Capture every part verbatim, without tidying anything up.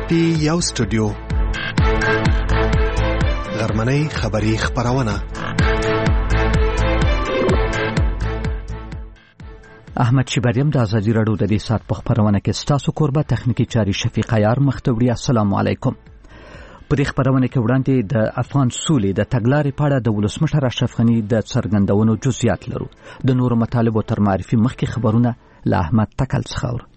پی یو سټوډیو غرمنۍ خبری خبرونه. احمد شبریم د ازادي راډیو د دې سات په خبرونه کې ستاسو کوربه تخنیکی چاري شفیق عیار مختوری. السلام علیکم. په دې خبرونه کې وړاندې د افغان سولې د تګلارې په اړه د ولسمشر اشرف غني د څرګندونو جزئیات لرو. د نورو مطالبو تر معرفي مخکې خبرونه له احمد تکل څخه اورو.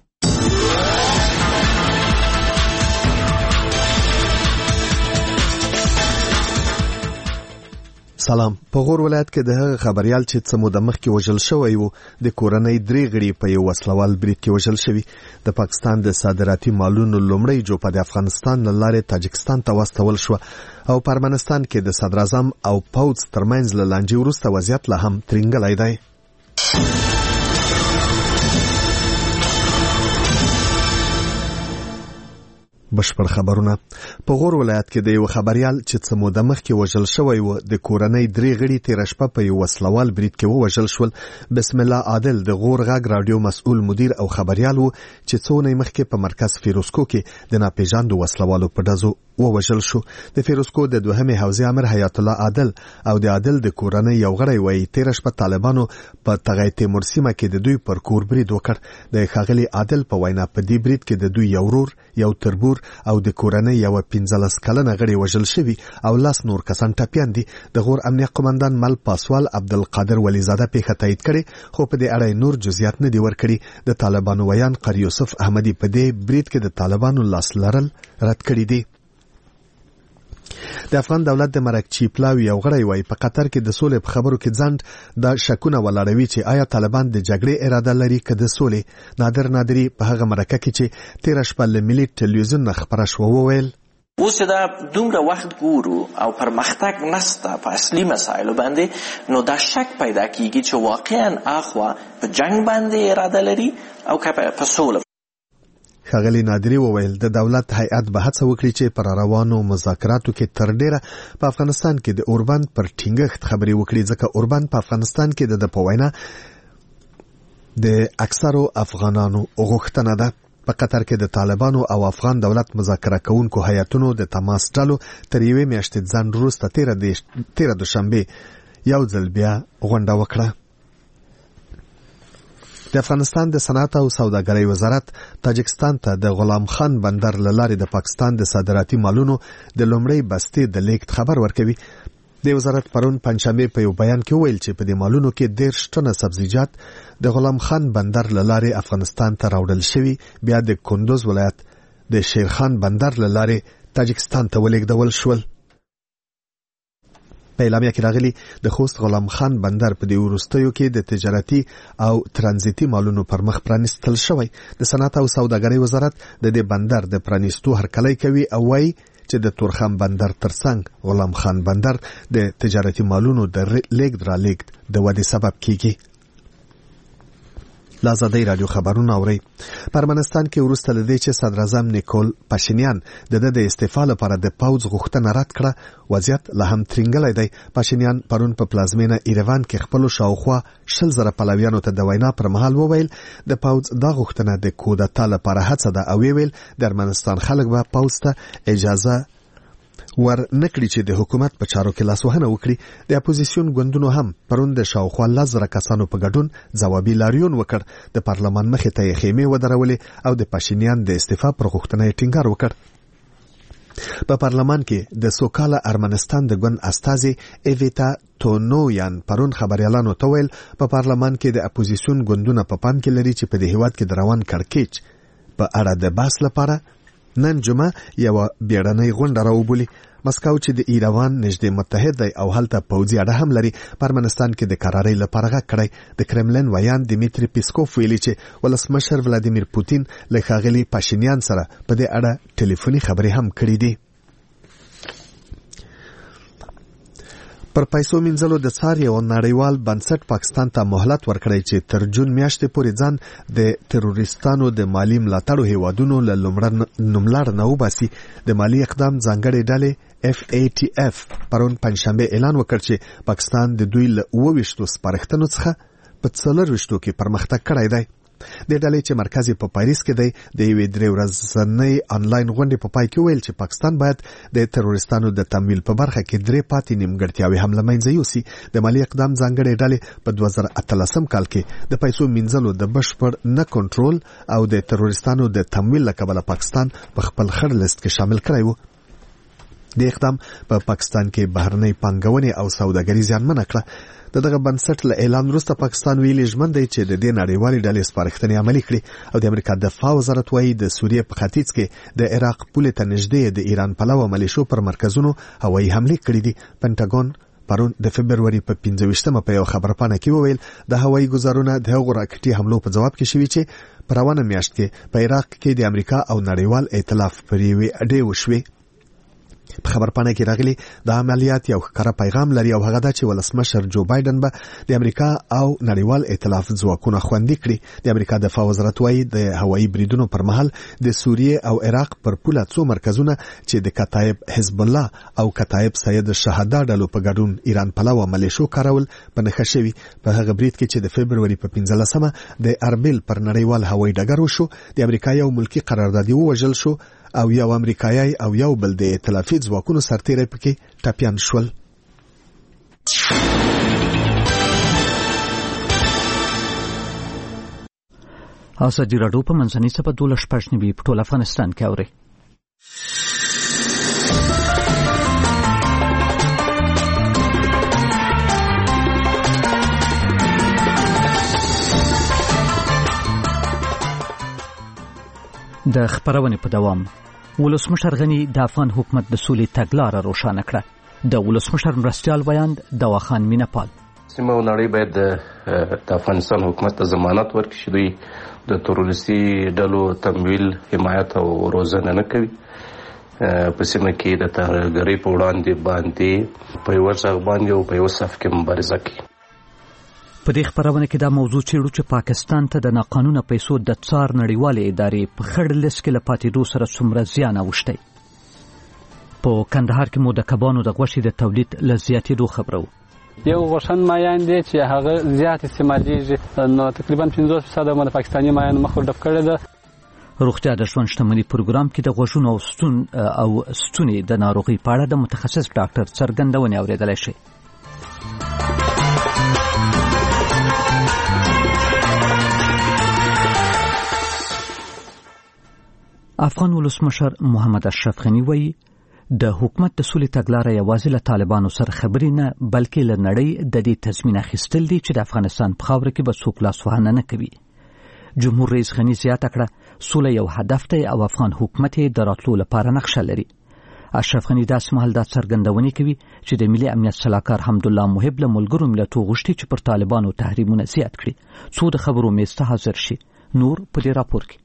سلام. په غور ولایت کې د هغه خبريال چې څمو د مخ کې وژل شوی وو د کورنۍ درې غړي په یو وسلوال برید کې وژل شوی. د پاکستان د صادراتي مالونو لومړی جوپه د افغانستان له لارې تاجکستان ته واستول شو او په ارمنستان کې د صدر اعظم او پوځ ترمنځ له لانجې وروسته وضعیت لا هم ترنګلی دی. بشپړ خبرونه. په غور ولایت کې د یو خبريال چې څمو د مخ کې وژل شوی و د کورنۍ درې غړي تیر شپه په یو وسلوال برید کې وژل شول. بسم الله عادل د غور غږ رادیو مسؤل مدیر او خبريال و چې څونه مخکې په مرکز فیروزکو کې د ناپېژاندو وسلوالو په ډزو ووژل شو. د فیروزکو د دوهمې حوزې امر حیات الله عادل او د عادل د کورنۍ یو غړی وایي تیر شپه طالبانو په تغی تیمور سیمه کې د دوی پر کور برید وکړ. د ښاغلي عادل په وینا په دې برید کې د دوی یو ورور یو تربور او د کورنۍ یو پنځلس کلنه غړي وژل شوی او لاس نور کسان ټپیان دي. د غور امنیه قومندان مل پاسوال عبدالقادر ولیزاده پیښه تایید کړي خو په دې اړه نور جزئیات نه دي ورکړي. د طالبانو ویان قاری یوسف احمدی په دې برید کې د طالبانو لاس لرل رد کړي دي. د افغان دولت د مرکچی پلاوی یو غړی وای په قطر کې د سولې په خبرو کې ځند د شکونه ولاړوي چې آیا طالبان د جګړې اراده لري که د سولې. نادر نادری په هغه مرکه کې چې تیر شپه له ملي ټلویزیون نه خبره شو وویل اوس دا دومره وخت ګورو او پرمختګ نسته په اصلي مسایلو باندې نو دا شک پیدا کیږي چې واقعا اخوا په جنگ باندې اراده لري او که په سوله. ښاغلي نادری وویل د دولت هیئت به هڅه وکړي چې پر روانو مذاکراتو کې تر ډیره په افغانستان کې د اوربند پر ټینګښت خبرې وکړي ځکه اوربند په افغانستان کې د په وینا د اکثرو افغانانو غوښتنه ده. په قطر کې د طالبانو او افغان دولت مذاکره کوونکو هیئتونو د تماس ډلو تر یوې میاشتې ځنډ وروسته تیره دوشنبه یو ځل بیا غونډه وکړه. د افغانستان د صنعت او سوداګرۍ وزارت تاجکستان ته د غلام خان بندر له لارې د پاکستان د صادراتي مالونو د لومړۍ بستې د لیږد خبر ورکوي. د وزارت پرون پنځشنبه په یو بیان کې ویل چې په دې مالونو کې دېرش ټنه سبزیجات د غلام خان بندر له لارې افغانستان ته راوړل شوي بیا د کندوز ولایت د شیرخان بندر له لارې تاجکستان ته ولېږدول شول. په اعلامیه کې راغلي د خوست غلام خان بندر په دې وروستیو کې د تجارتي او ترانزیتي مالونو پر مخ پرانیستل شوی. د صنعت او سوداګرۍ وزارت د دې بندر د پرانیستو هرکلی کوي او وايي چې د تورخم بندر ترڅنګ غلام خان بندر د تجارتي مالونو د لیږد را لیږد د ودې سبب کیږي. لازادی رادیو خبرونه اوري. په ارمنستان کې وروسته لدې چې صدر اعظم نیکول پاشینیان د د استعفا لپاره د پوځ غوښتنه رد کړه وضعیت لا هم ترنګلی دی. پاشینیان پرون په پلازمینه ایروان کې خپل شاوخوا شل زره پلویانو ته د وینا پر مهال وویل د پوځ دا غوښتنه د کودتا لپاره هڅه ده او ویل د ارمنستان خلک به پوځ ته اجازه ور نکړي چې د حکومت په چارو کې لاسوهنه وکړي. د اپوزیسیون ګوندونو هم پرون د شاوخوا لس زره کسانو په ګډون ځوابي لاریون وکړ. د پارلمان مخې ته یې خیمې ودرولې او د پاشینیان د استعفا پر غوښتنه یې ټینګار وکړ. په پارلمان کې د سوکاله ارمنستان د ګوند استازي ایویتا تونویان پرون خبريالانو ته ویل په پارلمان کې د اپوزیسیون ګوندونه په پام کې لري چې په دې هیواد کې د روان کړکېچ په اړه د بحث لپاره نن جمعه یو بیړنۍ غونډه راوبولي. مسکو چې د ایروان نږدې متحد دی او هلته پوځي اډه هم لري په ارمنستان کې د قرارۍ لپاره غږ کړی. د کرملین ویان دیمیتری پیسکوف ویلي چې ولسمشر ولادیمیر پوتین له ښاغلي پاشینیان سره په دې اړه ټلیفوني خبرې هم کړې دي. پر پیسو مینځلو د څار یو نړیوال بنسټ پاکستان ته مهلت ورکړی چې تر جون میاشتې پورې ځان د تروریستانو د مالی ملاتړو هیوادونو له نوملړ نه وباسي. د مالی اقدام ځانګړې ډلې اف ای ټي اف پرون پنځشنبه اعلان وکړ چې پاکستان د دوی له اوه ویشتو سپارښتنو څخه په څلور ویشتو کې پرمختګ کړی دی. د ډلې چې مرکز په پاریس کې دی د یوې درې ورځنۍ انلاین غونډې په پای کې ویل چې پاکستان باید د تروریستانو د تمویل په برخه کې درې پاتې نیمګړتیاوې هم له منځه یوسي. د مالی اقدام ځانګړې ډلې په دوه زره اتلسم کال کې د پیسو مینځلو د بشپړ نه کنټرول او د تروریستانو د تمویل له کبله پاکستان په خپل خړ لیست کې شامل کړی و. د اقدام په پاکستان کې بهرنۍ پانګونې او سوداګري زیانمنه کړه. دغه بنسټ له اعلان وروسته پاکستان ویلي ژمن دی چې د دې نړیوالې ډلې سپارښتنې عملي کړي او د امریکا دفاع وزارت وايي د سوریې په ختیځ کې د عراق پولې ته نږدې د ایران پلوه ملیشو پر مرکزونو هوایي حملې کړې دي. پنټاګون پرون د فبرवरी په پنځه ویشتمه په یو خبرپاڼه کې وویل د هوایي ګزارونه د هغو راکټي حملو په جواب کې شوي چې په روانه میاشت کې په عراق کې د امریکا او نړیوال ائتلاف پر یوې اډې وشوي. په خبرپاڼه کې راغلي د عملیات یو ښکاره پیغام لري او هغه دا چې ولسمشر جو بایدن به د امریکا او نړیوال ائتلاف ځواکونه خوندي کړي. د امریکا دفاع وزارت وايي د هوایي بریدونو پر مهال د سوریې او عراق پر پوله څو مرکزونه چې د کتایب حزب الله او کتایب سید شهدا ډلو په ګډون ایران پلوه ملیشو کارول په نښه شوي. په هغه برید کې چې د فبرवरी په پنځلسمه د اربیل پر نړیوال هوایي ډګر وشو د امریکا یو ملکی قراردادي ووژل شو او یو امریکایي او یو بل د ائتلافي ځواکونو سرتیری پکې ټپیان شول. ازادي راډیو په منځنۍ سپه دولس شپږ نوي په ټول افغانستان کې اوري. د خبرونې په دوام ولسمشر غنی د افغان حکومت د سولې تګلاره روښانه کړه. د ولسمشر مرستیال ویاند دواخان مینپال سیمه او نړۍ باید د افغانستان حکومت ته ضمانت ورکړي چې دوی د تروریستي ډلو تمویل، حمایت او روزنه نه کوي. په سیمه کې د ترهګرۍ په وړاندې باندې په یو ځای باندې او په یو صف کې مبارزه کوي. په دې خبرونه کې دا موضوع چیرو چې پاکستان ته د ناقانونه پیسو د څار نړیوالې ادارې په خړ لیست کې لپاتېدو سره څومره زیان اوښتی. په کندهار کې مو د کبانو د غوښې د تولید له زیاتېدو خبرو. یو غوښن مایان دی چې هغه زیات استعمالېږي، نو تقریبا پنځوس فیصده مو د پاکستاني مایان مخ ور ډب کړی ده. روغتیا د ژوند شتمنۍ پروګرام کې د غوښونو او ستون او ستونې د ناروغۍ په اړه د متخصص ډاکټر څرګندونې اورېدلی شي. افغان ولسمشر محمد اشرف غنی وایي د حکومت د سولې تګلاره یوازې له طالبانو سره خبرې نه بلکې له نړۍ د دې تضمین اخیستل دي چې د افغانستان په خاوره کې به څوک لاسوهنه نه کوي. جمهور رئیس غنی زیاته کړه سوله یو هدف دی او افغان حکومت یې د راتلو لپاره نقشه لري. اشرف غنی داسې مهال دا څرګندونې کوي چې د ملي امنیت سلاکار حمدالله محب له ملګرو ملتو غوښتي چې پر طالبانو تحریمونه زیات کړي څو د خبرو میز ته حاضر شي. نور په دې راپور کې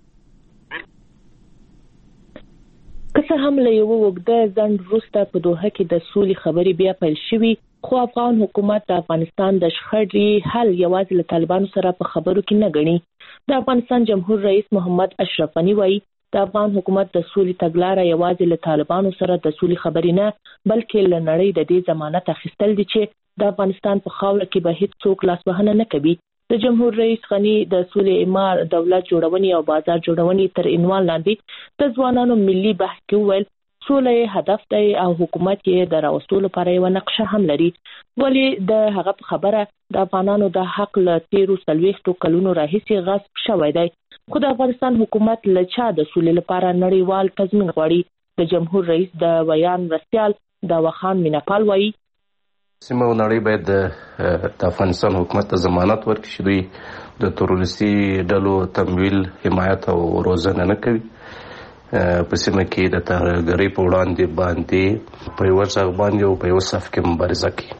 که څه هم له یو وګړه ځند وروسته په دوحه کې د سولې خبرې بیا پیل شوې، خو افغان حکومت د افغانستان د شخړې حل یوازې له طالبانو سره په خبرو کې نه ګڼي. د افغانستان جمهور رئیس محمد اشرف غنی وایي د افغان حکومت د سولې تګلاره یوازې له طالبانو سره د سولې خبرې نه بلکې له نړۍ د دې ضمانت اخیستل دي چې د افغانستان په خاوره کې به هیڅ څوک لاسوهنه نه کوي. د جمهور رئیس غنی د سولې اعمار، دولت جوړونې او بازار جوړونې تر عنوان لاندې د ځوانانو ملي بحث کې ویل سوله هدف دی او حکومت یې د راوستلو لپاره یو نقشه هم لري. ولی د هغه خبره د افغانانو د حق له تیرو څلوېښتو کلونو راهیسې غصب شوی دی، خو د افغانستان حکومت له چا د سولې لپاره نړیوال تضمین غواړي. د جمهور رئیس د ویان مرستیال دواخان مینپال وایي سیمه او نړۍ باید د افغانستان حکومت ته ضمانت ورکړي چې دوی د تروریستي ډلو تمویل، حمایت او روزنه نه کوي. په سیمه کې د ترهګرۍ په وړاندې باندې په یو ځای باندې او په یو صف کې مبارزه کوي.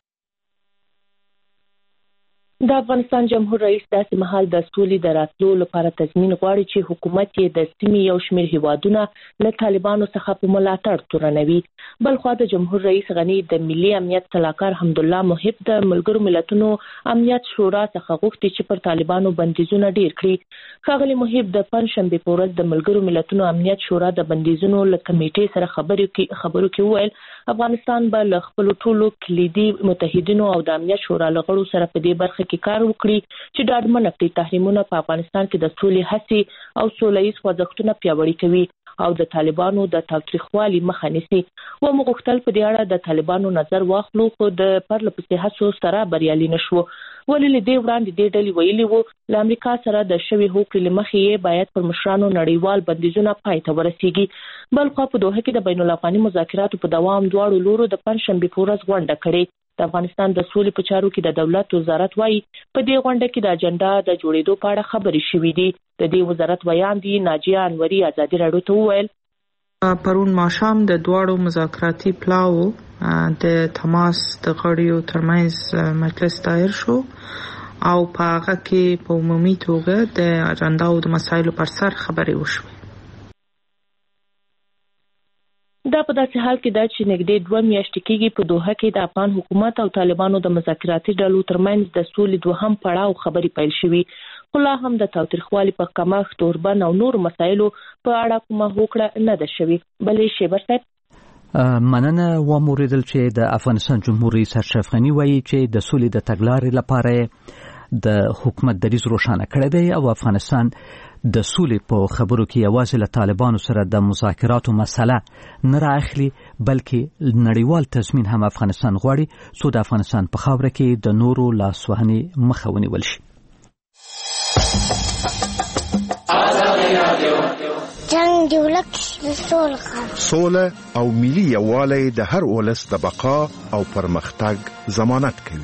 د افغانستان جمهور رئیس داسې مهال د سولې د راتلو لپاره تضمین غواړي چې حکومت یې د سیمې یو شمېر هیوادونه له طالبانو څخه په ملاتړ تورنوي. بلخوا د جمهور رئیس غنی د ملي امنیت سلاکار حمدالله محب د ملګرو ملتونو امنیت شورا څخه غوښتي چې پر طالبانو بندیزونه ډیر کړي. ښاغلي محب د پنځشنبې په ورځ د ملګرو ملتونو امنیت شورا د بندیزونو له کمیټې سره خبرو کې خبرو کې وویل افغانستان به له خپل ټولو کلیدي متحدینو او د امنیت شورا له غړو سره په دې برخه کې کې کار وکړي چې ډاډمنه کړي تحریمونه په افغانستان کې د سولې هڅې او سولهییز خوځښتونه پیاوړي کوي او د طالبانو د تاوتریخوالي مخه نیسي. و موږ غوښتل په دې اړه د طالبانو نظر واخلو خو د پرله پسې هڅو سره بریالي نشو. ولې له دې وړاندې دې ډلې ویلي وو له امریکا سره د شوي هوکړې له مخې یې باید پر مشرانو نړیوال بندیزونه پای ته ورسیږي. بل خوا په دوحه کې د بین الافغاني مذاکراتو په دوام دواړو لورو د پنجشنبې په ورځ غونډه کړې. د افغانستان د سولې په چارو کې د دولت وزارت وايي په دې غونډه کې د اجنډا د جوړېدو په اړه خبرې شوې دي. د دې وزارت ویان دي ناجیه انوري ازادي راډیو ته وویل پرون ماښام د دواړو مذاکراتي پلاوو د تماس د غړیو ترمنځ مجلس دایر شو او په هغه کې په عمومي توګه د اجنډا او د مسایلو پر سر خبرې وشوې. دا په داسې حال کې ده چې نږدې دوه میاشتې کېږي په دوحه کې د افغان حکومت او طالبانو د مذاکراتي ډلو ترمنځ د سولې دوهم پړاو خبرې پیل شوې، خو لا هم د تاوتریخوالي په کمښت، اوربند او نورو مسایلو په اړه کومه هوکړه نه ده شوې. بلې شیبر صاحب مننه و موریدل چې د افغانستان جمهور رئیس اشرف غني وایي چې د سولې د تګلارې لپاره د حکومت دریځ روښانه کړی دی او افغانستان د سولې په خبرو کې یوازې له طالبانو سره د مذاکراتو مسله نه رااخلي بلکې نړیوال تضمین هم افغانستان غواړي څو د افغانستان په خاوره کې د نورو لاسوهنې مخه ونیول شي. جنگ دی ولک د سولې سوله او ملي یووالی د هر ولس د بقا او پرمختګ ضمانت کوي.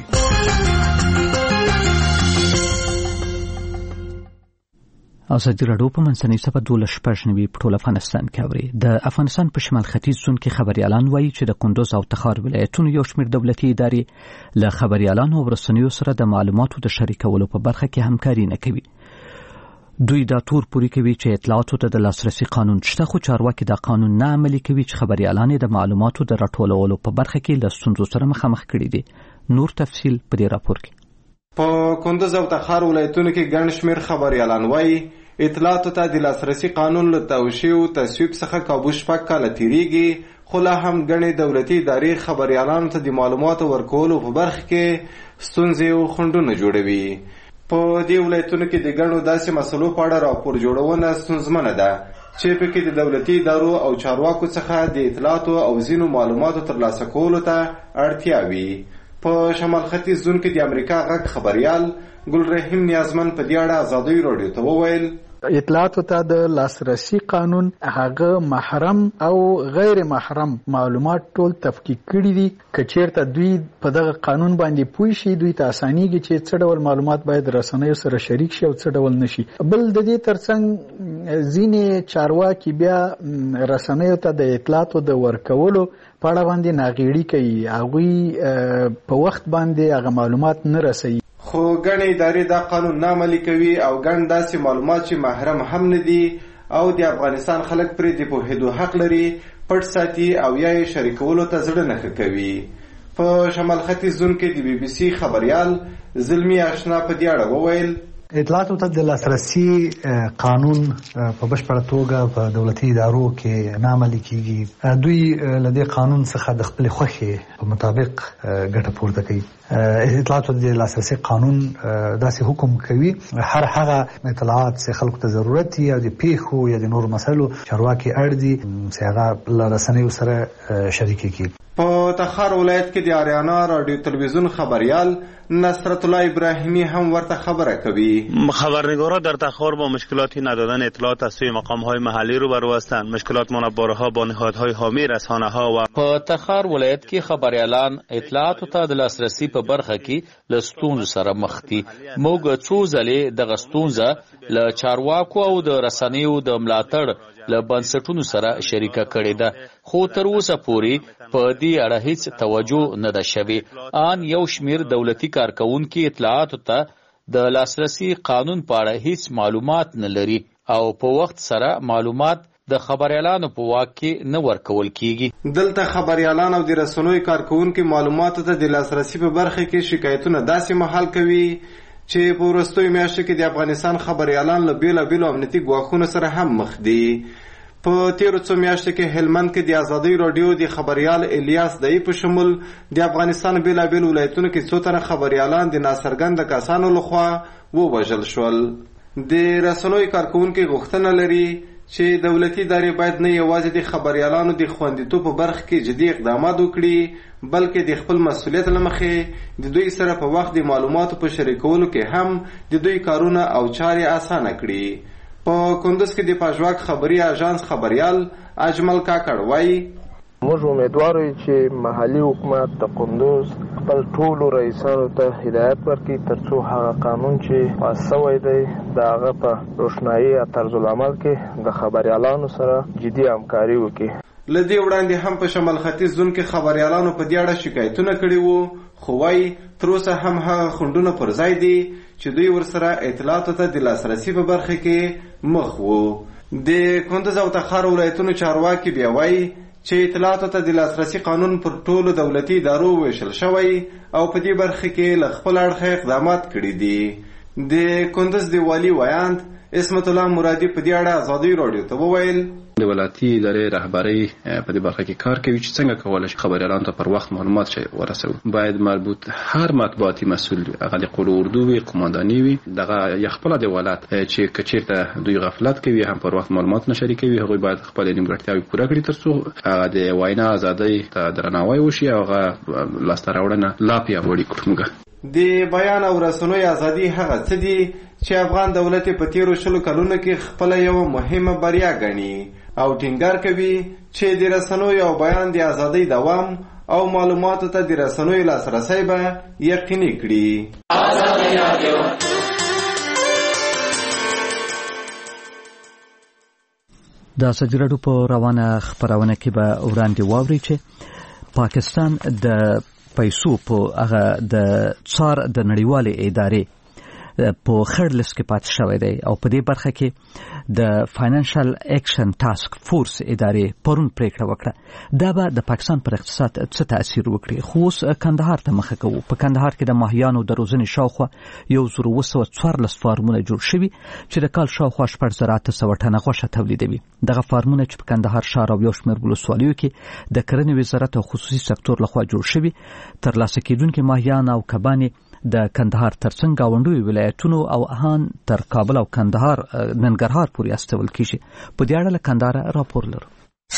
ازادي راډیو په منځنۍ سپه دولس شپږ نوي په ټول افغانستان کې اوري. د افغانستان په شمال ختیځ زون کې خبريالان وایي چې د کندوز او تخار ولایتونو یو شمېر دولتي ادارې له خبريالانو او رسنیو سره د معلوماتو د شریکولو په برخه کې همکاري نه کوي. دوی دا تور پوری کوي چې اطلاعاتو ته د لاسرسي قانون شته، خو چارواکي دا قانون نه عملي کوي چې خبريالان د معلوماتو د راټولولو په برخه کې له ستونزو سره مخامخ کړي دي. نور تفصیل په دې راپور کې. په کندوز او تخار ولایتونو کې ګڼ شمېر خبريالان وایي اطلاعاتو ته د لاسرسي قانون له توشیح او تصویب څخه کابو شپږ کاله تیریږي، خو لا هم ګڼې دولتي ادارې خبريالانو ته د معلوماتو ورکولو په برخه کې ستونزې او خنډونه جوړوي. په دې ولایتونو کې د ګڼو داسې مسلو په اړه راپور جوړونه ستونزمنه ده چې پکې د دولتي ادارو او چارواکو څخه د اطلاعاتو او ځینو معلوماتو ترلاسه کولو ته اړتیا وي. په شمال ختیځ زون کې د امریکا غږ خبريال ګل رحیم نیازمن په دې اړه ازادي راډیو ته وویل اطلاعاتو ته د لاسرسي قانون هغه محرم او غیر محرم معلومات ټول تفکیک کړي دي. کچیرته دوی په دغه قانون باندې پوه شي دوی ته اسانيږي چې څه ډول معلومات باید رسنیو سره شریک شي او څه ډول نشي. بل د دې ترڅنګ ځینې چارواکي بیا رسنیو ته د اطلاعاتو د ورکولو په اړه باندې ناغېړي کوي، هغوی په وخت باندې هغه معلومات نه رسوي. خو ګڼې ادارې دا قانون نه عملي کوي او ګڼ داسې معلومات چې محرم هم نه دي او د افغانستان خلک پرې د پوهېدو حق لري پټ ساتي او یا یې شریکولو ته زړه نه ښه کوي. په شمال ختیځ زون کې د بي بي سي خبريال زلمي آشنا په دې اړه وویل اطلاعاتو ته د لاسرسي قانون په بشپړه توګه په دولتي ادارو کې نه عملي کیږي. دوی له دې قانون څخه د خپل خوښې په مطابق ګټه پورته کوي. اطلاعاتو د لاسرسي قانون داسې حکم کوي هر هغه اطلاعات چې خلکو ته ضرورت دي او د پیښو یا د نورو مسایلو چارواکي اړ دي چې هغه له رسنیو سره شریک کړي. په تخار ولایت کې د آریانا رادیو تلویزیون خبریال نصرت الله ابراهیمی هم ورته خبره کوي. خبرنگارا در تخار با مشکلاتی ندادن اطلاعات از سوی مقام‌های محلی روبرو هستند. مشکلات منبرها با نهادهای حامی رسانه‌ها و په تخار ولایت کې خبريالان اطلاعاتو ته د لاسرسي په برخه کې له ستونزو سره مخ دي. موږ څو ځلې دغه ستونزه له چارواکو او د رسنیو د ملاتړ له بنسټونو سره شریکه کړې ده، خو تر اوسه پورې په دې اړه هیڅ توجه نه ده شوې. آن یو شمیر دولتي کارکونکي اطلاعاتو ته د لاسرسي قانون په اړه هیڅ معلومات نه لري او په وخت سره معلومات د خبريالانو په واک کې نه ورکول کیږي. دلته خبريالان او د رسنوي کارکونکو معلوماتو ته د لاسرسي په برخه کې شکایتونه داسې محل کوي چې په وروستیو میاشتو کې د افغانستان خبريالان له بیلابیلو امنیتي ګواښونو سره هم مخ دي. په تیرو څو میاشتو کې هلمند کې د ازادۍ راډیو د خبریال الیاس دای په شمول د افغانستان بیلابیل ولایتونو کې څو تنه خبریالان د ناڅرګند کسانو لخوا ووژل شول. د رسنیو کارکونکو غوښتنه لري چې دولتي ادارې باید نه یوازې د خبریالانو د خوندیتوب په برخه کې جدي اقدامات وکړي بلکې د خپل مسؤلیت له مخې د دوی سره په وخت د معلوماتو په شریکولو کې هم د دوی کارونه او چارې اسانه کړي. په کندوز کې د پژواک خبري اژانس خبریال اجمل کاکړ وایي موږ امیدوار یو چې محلي حکومت د کندوز خپل ټولو رئیسانو ته هدایت ورکړي ترڅو هغه قانون چې پاس شوی دی د هغه په روښنایي او طرزالعمل کې د خبریالانو سره جدي همکاري وکړي. له دې وړاندې هم په شمال ختیځ زون کې خبریالانو په دې اړه شکایتونه کړي وو خو وایي تر اوسه هم هغه خنډونه پر ځای دي چې دوی ورسره اطلاعاتو ته د لاسرسي په برخه کې مخ وو. د کندوز او تخار ولایتونو چارواکي بیا وایي چې اطلاعاتو ته د لاسرسي قانون پر ټولو دولتي ادارو ویشل شوی او په دې برخه کې له خپل اړخه اقدامات کړي دي. د کندوز د والي ویاند اسمت الله مرادي په دې اړه ازادي راډیو ته وویل د ولایتي ادارې رهبرۍ په دې برخه کې کار کوي چې څنګه کولای شي خبریالانو ته پر وخت معلومات شي ورسوي. باید مربوط هر مطبوعاتي مسؤل هغه د قول اردو وي قومنداني وي دغه یخپل د ولایت چې کچیرته دوی غفلت کوي هم پر وخت معلومات نشري کوي هغه باید خپل نیمګړتیاوې پوره کړي ترڅو هغه د وینا ازادۍ ته درناوی وشي او هغه لاسته راوړنه لا پیاوړې کړي. د بیان او رسنیو ازادي هغه څه دي چې افغان دولت په تیرو شلو کلونو کې خپل یو مهمه بریا ګڼي او ټینګار کوي چې د رسنیو او بیان د ازادۍ دوام او معلوماتو ته د رسنیو لاسرسی به یقیني کړي. د ازادي راډیو په روانه خبرونه کې به وړاندې واوري چې پاکستان د پیسو په هغه د څار د نړیوالې ادارې په خړ لیست کې پاتې شوی دی او په دې برخه کې د فاینانشل اکشن ټاسک فورس ادارې پرون پریکړه وکړه دا به د پاکستان پر اقتصاد څه تاثیر وکړي. خو اوس کندهار ته مخه کوو. په کندهار کې د ماهیانو د روزنې شاوخوا یو زر اوه سوه څوارلس فارمونه جوړ شوي چې د کال شاوخوا شپږ زره اته سوه ټنه غوښه تولیدوي. دغه فارمونه چې په کندهار ښار او یو شمېر ولسوالیو کې د کرنې وزارت او خصوصي سکتور لخوا جوړ شوي ترلاسه کېدونکي ماهیان او کبانې د کندهار ترڅنګ گاونډوي ولایتونو او اهان تر کابل او کندهار ننګرهار پورې استول کیږي. په دې اړه له کندهار راپور لرو.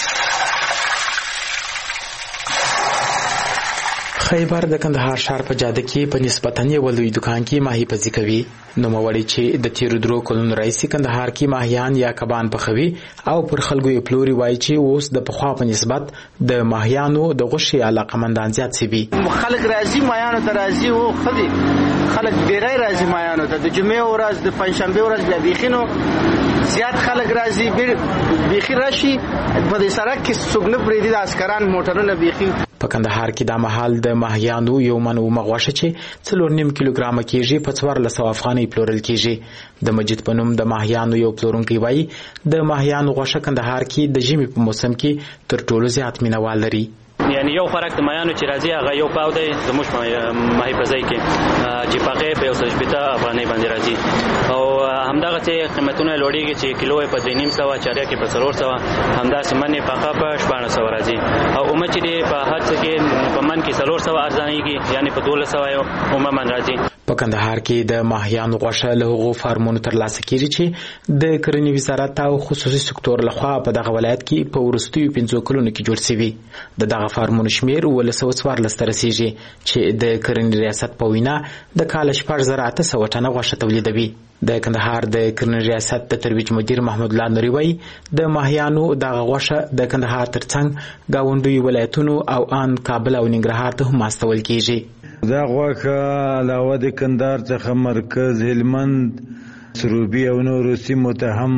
خیبر د کندهار ښار په جاده کې په نسبتاً یو لوی دکان کې ماهي پزي کوي. نوموړی چې د تیرو درو کلونو راهیسې کندهار کې ماهیان یا کبان پخوي او پر خلکو یې پلوري وایي چې اوس د پخوا په نسبت د ماهیانو د غوښې علاقمندان زیات شوي. خلک راځي ماهیانو ته راځي او خدي خلک ډېری راځي ماهیانو ته د جمعې ورځ د پنجشنبې ورځ بیا بیخي نو زیات خلک راځي بیخي راشي په دې سړک کې څوک نه پرېږدي د عسکران موټرونه بیخي. په کندهار کې دا مهال د ماهیانو یو من اومه غوښه چې څلور نیم کیلوګرامه کېږي په څوارلس سوه افغانۍ پلورل کېږي. د مجید په نوم د ماهیانو یو پلورونکی وایي د ماهیانو غوښه کندهار کې د ژمي په موسم کې تر ټولو زیات مینوال لري. یعنی یو خوراک د ماهیانو چې راځي هغه یو پاو دی زموږ ماهي پزی کې چې پاغې په یو سل شپېته افغانۍ باندې راځي او همدغه چې قیمتونه لوړېږي چې کیلو یې په درې نیم سوه چاریا کې په څلور سوه همداسې من یې پاخه په شپاړس سوه راځي او اومه چې دی په هر څه کې په من کې څلور سوه ارزانېږي یعنې په دولس سوه یې اومه من راځي. په کندهار کې د ماهیانو غوښه له هغو فارمونو ترلاسه کېږي چې د کرنې وزارت او خصوصي سکتور لخوا په دغه ولایت کې په وروستیو پنځو کلونو کې جوړ شوي. د دغه فارمونو شمېر اوولس سوه څوارلس ته رسېږي چې د کرنې ریاست په وینا د کاله شپږ زره اته سوه ټنه غوښه تولیدوي. د کندهار د کرنې ریاست د ترویج مدیر محمود الله نوري وایي د ماهیانو دغه غوښه د کندهار ترڅنګ ګاونډیو ولایتونو او ان کابل او ننګرهار ته هم استول کېږي. دا غوښه علاوه د کندهار څخه مرکز هلمند سروبي او نورو سیمو ته هم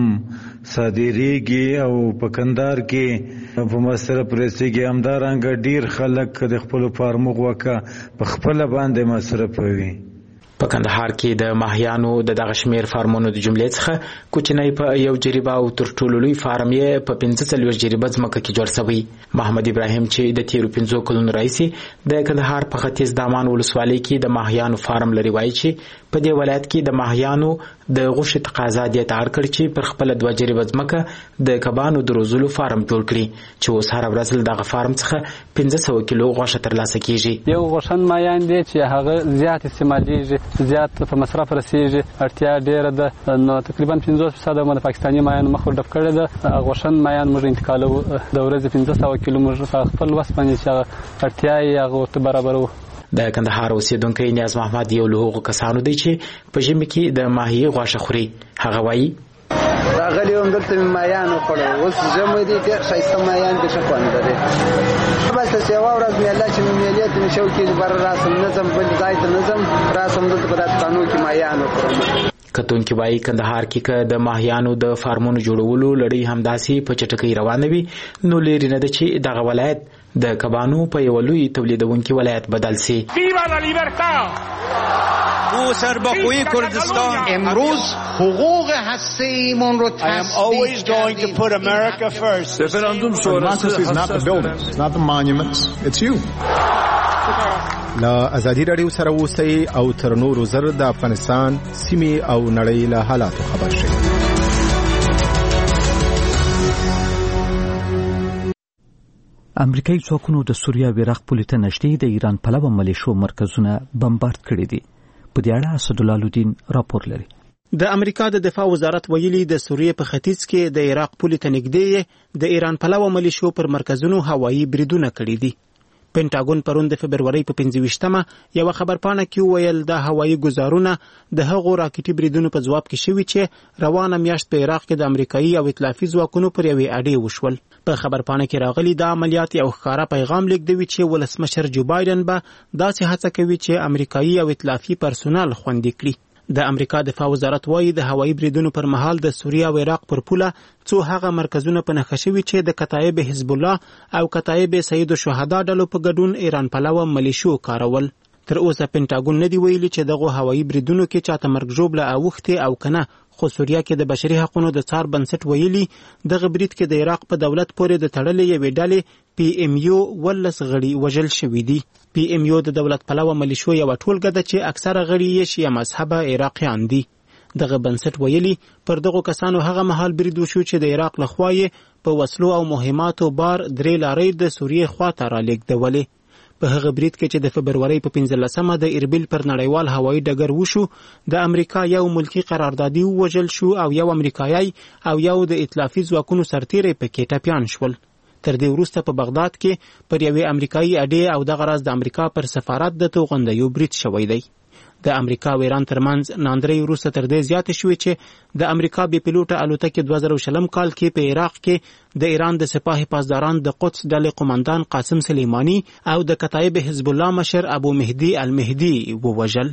صادریږي او په کندهار کې په مصرف رسیږي. همدارنګه ډیر خلک د خپلو فارمو غوښه په خپله باندې مصرفوي. په کندهار کې د ماهیانو د دغه شمیر فارمونو د جملې څخه کوچنی په یو جریبه او تر ټولو لوی فارم یې په پنځه څلوېښت جریبه ځمکه کې جوړ شوی. محمد ابراهیم چې د تیرو پنځو کلونو راهیسې د کندهار په ختیځ دامان ولسوالۍ کې د ماهیانو فارم لري وایي چې په دې ولایت کې د ماهیانو د غوښې تقاضا دې ته اړ کړ چې پر خپل دوه جریبه ځمکه د کبانو د روزلو فارم جوړ کړي چې اوس هره ورځ له دغه فارم څخه پنځه سوه کیلو غوښه ترلاسه کیږي. یو غوښن مایان دی چې هغه زیات استعمالیږي، زیات په مصرف رسیږي، اړتیا ډیره ده، نو تقریبا پنځوس فیصده مو د پاکستاني مایانو مخ ډب کړی ده. غوښن مایان موږ انتقالو د ورځې پنځه سوه کیلو موږ په خپل وس باندې چې اړتیا یې هغه ورته برابرو. د کندهار اوسیدونکی نیاز محمد یو له هغو کسانو دی چې په ژمي کې د ماهي غوښه خوري. هغه وایي راغلی وم دلته مې مایان وخوړل، اوس ژمی دی ډېر ښایسته مایان دي، ښه خوند لري. بس داسې یوه ورځ مېله چې مې مېلې ته مې شوق کېږي بره راسم نه ځم بل ځای ته نه ځم، راسم دلته په دا دکانو کې مایان وخورم. کتونکي وایي کندهار کې که د ماهیانو د فارمونو جوړولو لړۍ همداسې په چټکۍ روانه وي نو لرې نه ده چې دغه ولایت د کبانو په یو لوی تولیدونکي ولایت بدل سي. او سربخوی کردستان امروز حقوق هسته‌ایمون رو always going to put America first. Referendum sonrası is not the buildings, it's not the monuments, it's you. لا ازادي رادیو سره اوسئ او تر نورو زر د افغانستان سیمې او نړۍ له حالاتو خبر شئ. امریکایي ځواکونو د سوریه او عراق پولې ته نږدې د ایران پلوه ملیشو مرکزونه بمبارد کړي دي. په دې اړه اسدالله الدین راپور لري. د امریکا د دفاع وزارت ویلي د سوریې په ختیځ کې د عراق پولې ته نږدې د ایران پلوه ملیشو پر مرکزونو هوایي بریدونه کړي دي. پینټاګون پرون د فبرورۍ په پنځه ویشتمه یو خبرپاڼه کې ویل د هوایي ګزارونه د هغو راکټي بریدونو په ځواب کې شوي چې روانه میاشت په عراق کې د امریکایي او ائتلافي ځواکونو پر یوې اډې وشول. په خبرپاڼه کې راغلي دا عملیات یو ښکاره پیغام لیږدوي چې ولسمشر جو بایدن به داسې هڅه کوي چې امریکایي او ائتلافي پرسونل خوندي کړي. د امریکا دفاع وزارت وایي د هوایي بریدونو پر مهال د سوریه او عراق پر پوله څو هغه مرکزونه په نښه شوي چې د کتایب حزب الله او کتایب سید الشهدا ډلو په ګډون ایران پلوه ملیشو کارول. تر اوسه پینټاګون نه دی ویلي چې دغه هوایي بریدونو کې چاته مرګ ژوبله اوښتې او کنه، خو سوریه کې د بشري حقوقو د څار بنسټ ویلي دغه برید کې د عراق په دولت پورې د تړلې یوې ډلې پی ام یو ولس غړي وژل شوي دي. پی ام یو د دولت پلوه ملیشو یو ټولګه ده چې اکثره غړي یې شیعه مذهبه عراقیان دي. دغه بنسټ ویلي پر دغو کسانو هغه مهال برید وشو چې د عراق لخوا یې په وسلو او مهماتو بار درې لارۍ د سوریې خواته رالیږدولې. په هغه برید کې چې د فبرورۍ په پنځلسمه د اربیل پر نړیوال هوایي ډګر وشو د امریکا یو ملکی قراردادي ووژل شو او یو امریکایي او یو د ائتلافي ځواکونو سرتیری پکې ټپیان شول. تر دې وروسته په بغداد کې پر یوې امریکایي اډې او دغه راز د امریکا پر سفارت د توغندیو برید شوی دی. د امریکا او ایران ترمنځ ناندرۍ وروسته تر دې زیاتې شوې چې د امریکا بې پیلوټه الوتکې دوه زره شلم کال کې په عراق کې د ایران د سپاه پاسداران د قدس ډلې قماندان قاسم سلیمانی او د کتایب حزب الله مشر ابو مهدي المهدي ووژل.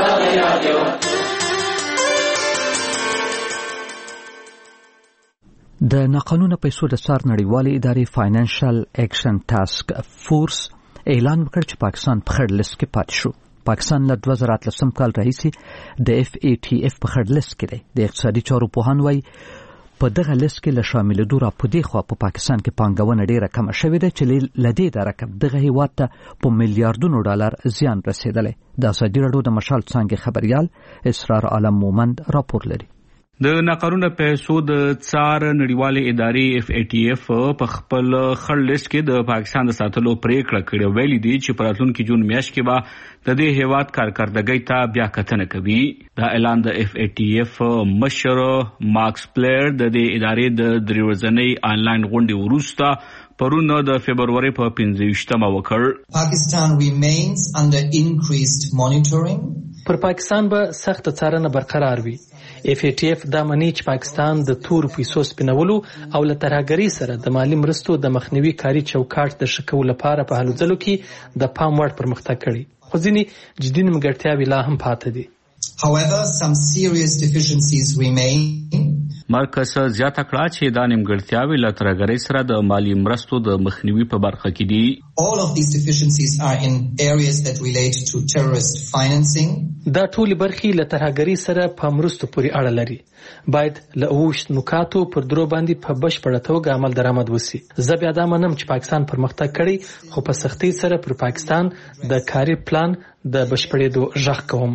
د ناقانونه پیسو د څار نړیوالې ادارې فاینانشل ایکشن ټاسک فورس اعلان وکړ چې پاکستان په خړ لیست کې پاتې شو. پاکستان له دوه زره اتلسم کال راهیسې د اف ای ټي اف په خړ لیست کې دی. د اقتصادي چارو پوهان وایي په دغه لیست کې له شاملېدو را په دې خوا په پاکستان کې پانګونه ډېره کمه شوې ده چې له دې د رقم دغه هېواد ته په میلیارډونو ډالر زیان رسېدلی. د ازادي راډیو د مشال څانګې خبریال اسرار عالم مومند راپور لري. د ناقانونه پیسو د څار نړیوالې ادارې اف ای ټي اف په خپل خړ لیست کې د پاکستان د ساتلو پریکړه کړې. ویلي دي چې په راتلونکي جون میاشت کې به د دې هیواد کارکردګۍ ته بیا کتنه کوي. دا اعلان د اف ای ټي اف مشر مارکس پلیر د دې ادارې د درې ورځنۍ آنلاین غونډې وروسته پرون د فبرورۍ په پنځه ویشتمه وکړ. Pakistan remains under increased monitoring. پر پاکستان به سخت څارنه برقرار وي. اف ای ټي اف دا مني چې پاکستان د تور پیسو سپینولو او له ترهګرۍ سره د مالی مرستو د مخنیوي کاري چوکاټ د ښه کولو لپاره په هلو ځلو کې د پام وړ پرمختګ کړی، خو ځینې جدي نیمګړتیاوې لا هم پاتې دي. However, some serious deficiencies remain. مرکز زیاته کړه چې دا نیمګړتیاوې له ترهګرۍ سره د مالی مرستو د مخنیوي په برخه کې دي. All of these deficiencies are in areas that relate to terrorist financing. دا ټولې برخې له ترهګرۍ سره په مرستو پورې اړه لري. باید له اوښت نکاتو پر درو باندې په بشپړه توګه عمل درآمد وسي. زه بیا دا منم چې پاکستان پرمختګ کړی، خو په سختۍ سره پر پاکستان د کاري پلان د بشپړېدو غږ کوم.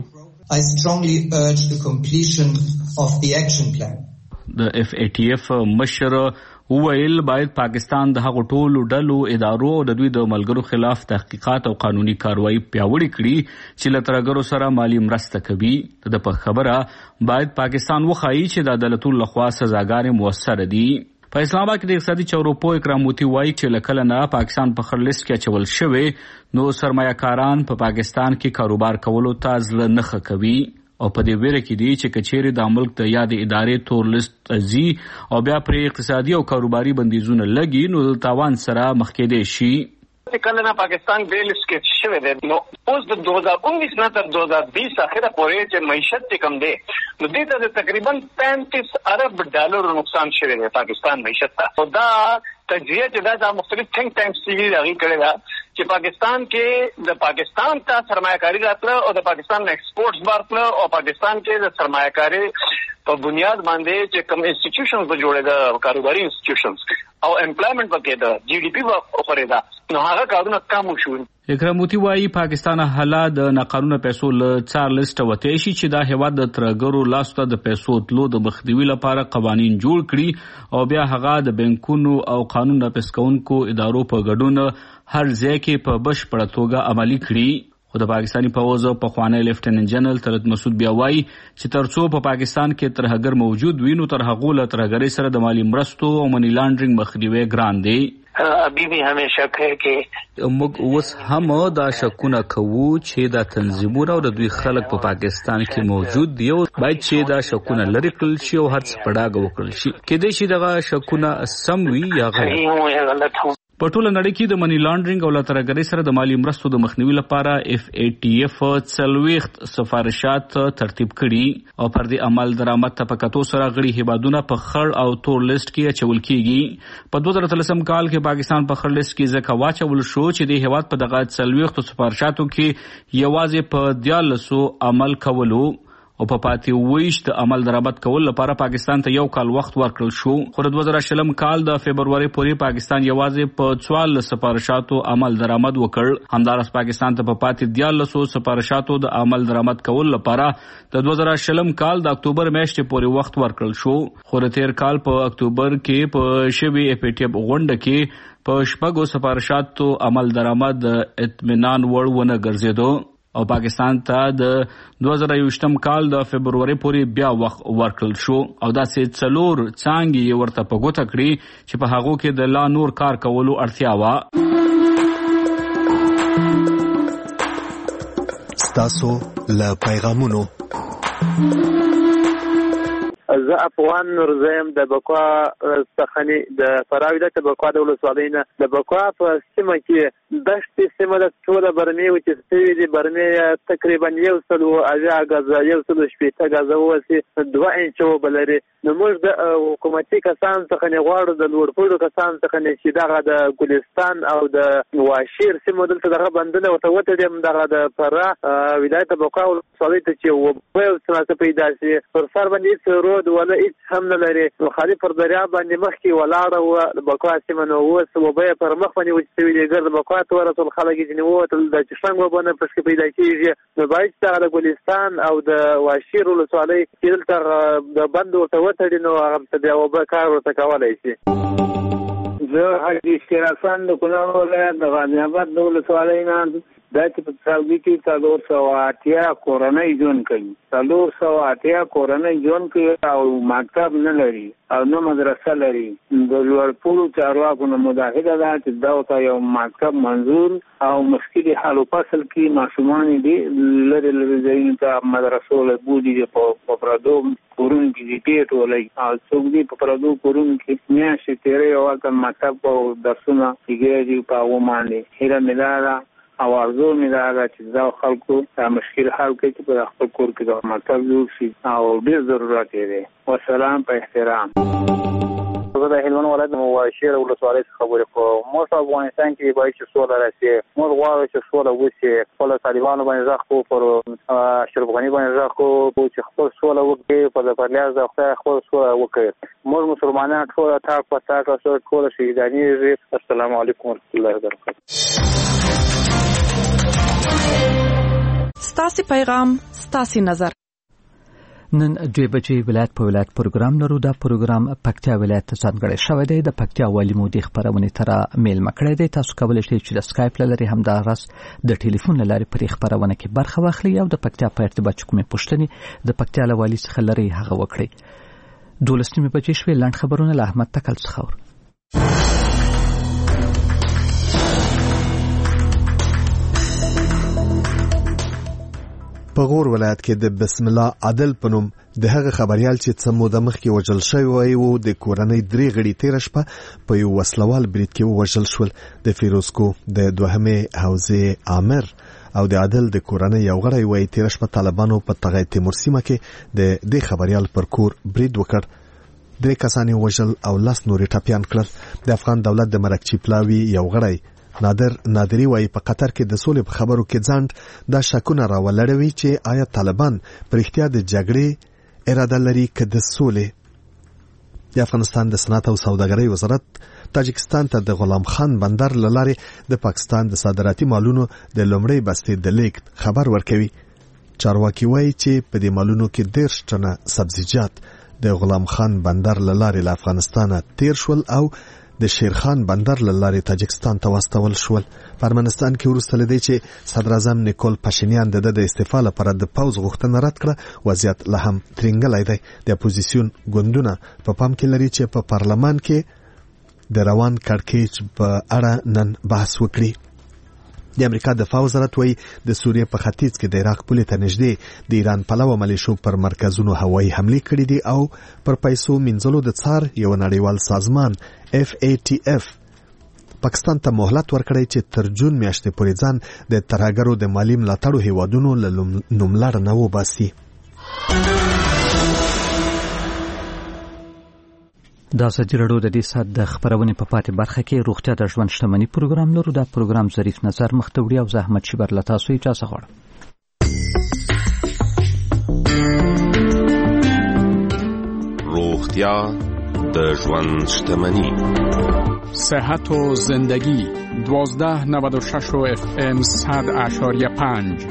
I strongly urge the completion of the action plan. د اف ای ټی اف مشر وویل باید پاکستان د هغو ټولو ډلو ادارو او د دوی د ملګرو خلاف تحقیقات او قانوني کاروایی پیاوړې کړي چې له ترهګرو سره مالي مرسته کوي. د په خبره باید پاکستان وښایي چې د عدالتونو لخوا سزاګانې مؤثره دي. په اسلام آباد کې د اقتصادي چارو اکرام موتی وایي چې له کله نه پاکستان په خړ لیست کې اچول شوی نو سرمایه کاران په پاکستان کې کاروبار کولو ته زړه نه ښه کوي او په دې ویره کې دي چې کچېرې د ملک د یادې ادارې تور لیست ځي او بیا پرې اقتصادي او کاروباري بندیزونه لګي نو د تاوان سره مخ کېدی شي. کله نه پاکستان بیل سکیچ شوی دی نو اوس د دو هزار انیس نه تر دو هزار بیس اخره پورې چې معیشت کم دی نو دې ته تقریبا پینتیس ارب ډالر نقصان شوی دی پاکستان معیشت ته. او دا تجزیه چې دا مختلف تھنک ټینکس چې هغه کړی دا چې پاکستان کې د پاکستان ته سرمایه‌کاري راتله او د پاکستان ایکسپورټس بارتله او پاکستان کې د سرمایه‌کاري په بنیاد باندې چې کوم انسټیټیوشنز به جوړې ده کاروباري انسټیټیوشنز او امپلایمنت پکې ده جی ډي پی به خوري ده نو هغه کارونه کم شو. اکرام موتی وایي پاکستان حالا د ناقانونه پیسو له څار لیست وته شي چې دا هیواد د ترګرو لاسته د پیسو تلو د مخنیوي لپاره قوانين جوړ کړي او بیا هغه د بانکونو او قانون نافذ کوونکو ادارو په ګډون هر ځای کې په بشپړه توګه عملي کړي. خو د پاکستاني پوځ په خوانی لیفټیننټ جنرال طلعت مسعود بیا وایي چې ترڅو په پاکستان کې ترهګر موجود وي نو تر هغو له ترهګرۍ سره د مالي مرستو او منی لانډرینګ مخنیوي ګران دی. ابي بھی ہمیں شک ہے کہ موږ اوس هم دا شکونه کوو چې دا تنظیمونه او د دوی خلک په پاکستان کې موجود دي او باید چې دا شکونه لري کړل شي او هر څه په ډاګه وکړل شي. کېدای شي دغه شکونه سم وي یا غلط. په ټوله نړۍ کې د منی لانډرینګ او له ترهګرۍ سره د مالي مرستو د مخنیوي لپاره اف ای ټي اف څلوېښت سفارشات ترتیب کړي او پر دې عمل درآمد ته په کتو سره غړي هیوادونه په خړ او تور لیست کې اچول کیږي. په دوه زره اتلسم کال کې پاکستان په خړ لیست کې ځکه واچول شو چې د هیواد په دغه څلوېښتو سفارشاتو کې یوازې په دیارلسو عمل کولو او په پاتې ویشت عمل درآمد کول لپاره پاکستان ته یو کال وخت ورکړل شو. خو د دوه زره شلم کال د فبروري پورې پاکستان یوازې په څوارلس سفارشاتو عمل درآمد وکړ. همدارس پاکستان ته په پاتې دیارلسو سفارشاتو د عمل درآمد کول لپاره د دوه زره شلم کال د اکتوبر میاشتې پورې وخت ورکړل شو. خو د تیر کال په اکتوبر کې په شوی اف ای ټي اف غونډه کې په شپږو سفارشاتو عمل درآمد اطمینان وړ ونه ګرځېدو او پاکستان ته د دوه زره یوویشتم کال د فبروري پورې بیا وخت ورکړل شو او داسې څلور څانګې ورته په ګوته کړي چې په هغو کې د لا نور کار کولو اړتیا وه. ستاسو له پیغامونو زه افغان نورزیم د بکوا څخه د فراویده د بکوا د ولسوالۍ نه د بکوا په سیمه کې دښتې سیمه د ټوله برمې وچې سوي دي. برمې تقریبا یو سل اویا ګزه یو سل شپېته ګزه وسي دوه انچه اوبه لري. نو موږ د حکومتي کسانو څخه نه غواړو د لوړپوړو کسانو څخه نه چې دغه د ګلستان او د واشیر سیمو دلته دغه بندونه ورته وتړي دغه د فراه ولایت بکوا ولسوالۍ ته چې اوبه یو څه پیدا شي پر سر باندې رود ولا هیڅ هم نه لري. نو خالي پر دریاب باندې مخکې ولاړه وه د بکوا سیمه نو اوس اوبه یې پر مخ باندې وچې سوي دي. ګرد بکوا ته ورسول خلک یې ځینې ووتل د چشمنګ اوبه نه پشکې پیدا کېږي. نو باید چې دغه د ګلستان او د واشیر ولسوالۍ چې دلته د بند ورته وتړي نو هغه ته بیا اوبه کار ورته کولی شي. زه حاجي اشتیر حسن د کونړ ولایت د غازي آباد د ولسوالۍ نه دا چې په سعودي کې څلور سوه اتیا کورنۍ ژوند کوي. څلور سوه اتیا کورنۍ ژوند کوي او مکتب نه لري او نه مدرسه لري. د لوړپوړو چارواکو نه مداهده ده چې دا ورته یو مکتب منظور او مشکل حل و فصل کې ماشومان دي لرې لرې ځایونو ته مدرسو له بولي دي په پردو کورونو کې دي ټولۍ او څوک دي په پردو کورونو کې میاشتې تېروي او هلته مکتب او درسونه کېږي په هغو باندې. هیله مې دا ده او ارزو مې دا ده چې دا خلکو دا مشکل حل کړي چې په خپل کور کې د مکتب جوړ شي او ډېر ضرورت یې دی. والسلام په احترام. زه د هلمند ولایت د مواشیر ولسوالۍ څخه خبرې کوم. موږ په افغانستان کې باید چې سوله راسي. موږ غواړو چې سوله وشي. خپل طالبانو باندې غږ کوو پر اشرف غني باندې غږ کوو چې خپل سوله وکړي په د پرلیاز د خدای خپل سوله وکړي. موږ مسلمانان ټول تاک په تاک ټول شهیدانېږي. السلام علیکم ورحمة الله وبرکاته. ستاسو پیغام ستاسو نظر. نن دوی بجې ولایت په ولایت پروګرام لرو. دا پروګرام پکتیا ولایت ته ځانګړی شوی دی. د پکتیا والي مو د خبرونې تر میل مکړی دی. تاسو کولی شئ چې د سکایپ لارې هم دا راس د ټلیفون لارې پر خبرونه کې برخه واخلئ او د پکتیا په ارتباط کومې پوښتنې د پکتیا له والي څخه لري هغه وکړئ. دولس نیمې بجې شوې. لنډ خبرونه له احمد تکل څخه. په غور ولایت کې د بسم الله عادل پنوم د هغه خبريال چې څه موده مخکې وژل شوی و د کورنۍ درې غړي تیر شپه په یو وسلوال برید کې وژل شول. د فیروزکو د دوهمې حوزې عامر او د عادل د کورنۍ یو غړی وای تیر شپه طالبانو په تغی تیمور سیمه کې د دې خبريال پر کور برید وکړ. درې کسان وژل او لاس نورې ټاپیان کړل. د افغان دولت د مرکچی پلاوی یو غړی نادر نادری وای په قطر کې د سولې په خبرو کې ځاند دا شکونه راولړوي چې آیا طالبان پر اختیار د جګړې اراده لري که د سولې. د افغانستان د صنعت او سوداګرۍ وزارت تاجکستان ته د غلام خان بندر لارې د پاکستان د صادراتي مالونو د لومړی بستې د لیک خبر ورکوي. چارواکي وای چې په دې مالونو کې ډېر ټنه سبزیجات د غلام خان بندر لارې له افغانستان تیر شول او د شیرخان بندر لارې تاجکستان ته واستول شول. په ارمنستان کې وروسته لدی چې صدر اعظم نیکول پاشینیان د د استعفا لپاره د پوز غوښتنه رد کړه، وضعیت لا هم ترنګلای دی. د اپوزیسیون ګوندونه په پام کې لري چې په پارلمان کې د روان کړکېچ په اړه نن بحث وکړي. د امریکا دفاع وزارت وایي د سوریې په ختیځ کې د عراق پولې ته نږدې د ایران پلوه ملیشو پر مرکزونو هوایي حملې کړې دي او پر پیسو مینځلو د څار یو نړیوال سازمان اف ای ټی اف پاکستان ته مهلت ورکړی چې تر جون میاشتې پورې ځان د ترهګرو د مالي ملاتړو هیوادونو له نوملړ نه وباسي. دا ازادي راډیو د دې سات د خبرونې په پاتې برخه کې روغتیا د ژوند شتمنۍ پروګرام لرو. دا پروګرام ظریف نظر مختوړي او زحمت شبر له تاسو اجازه غواړم. روغتیا د ژوند شتمنۍ، صحت و زندگی دوازده نود و شش و اف ام صد اشاریه پنج.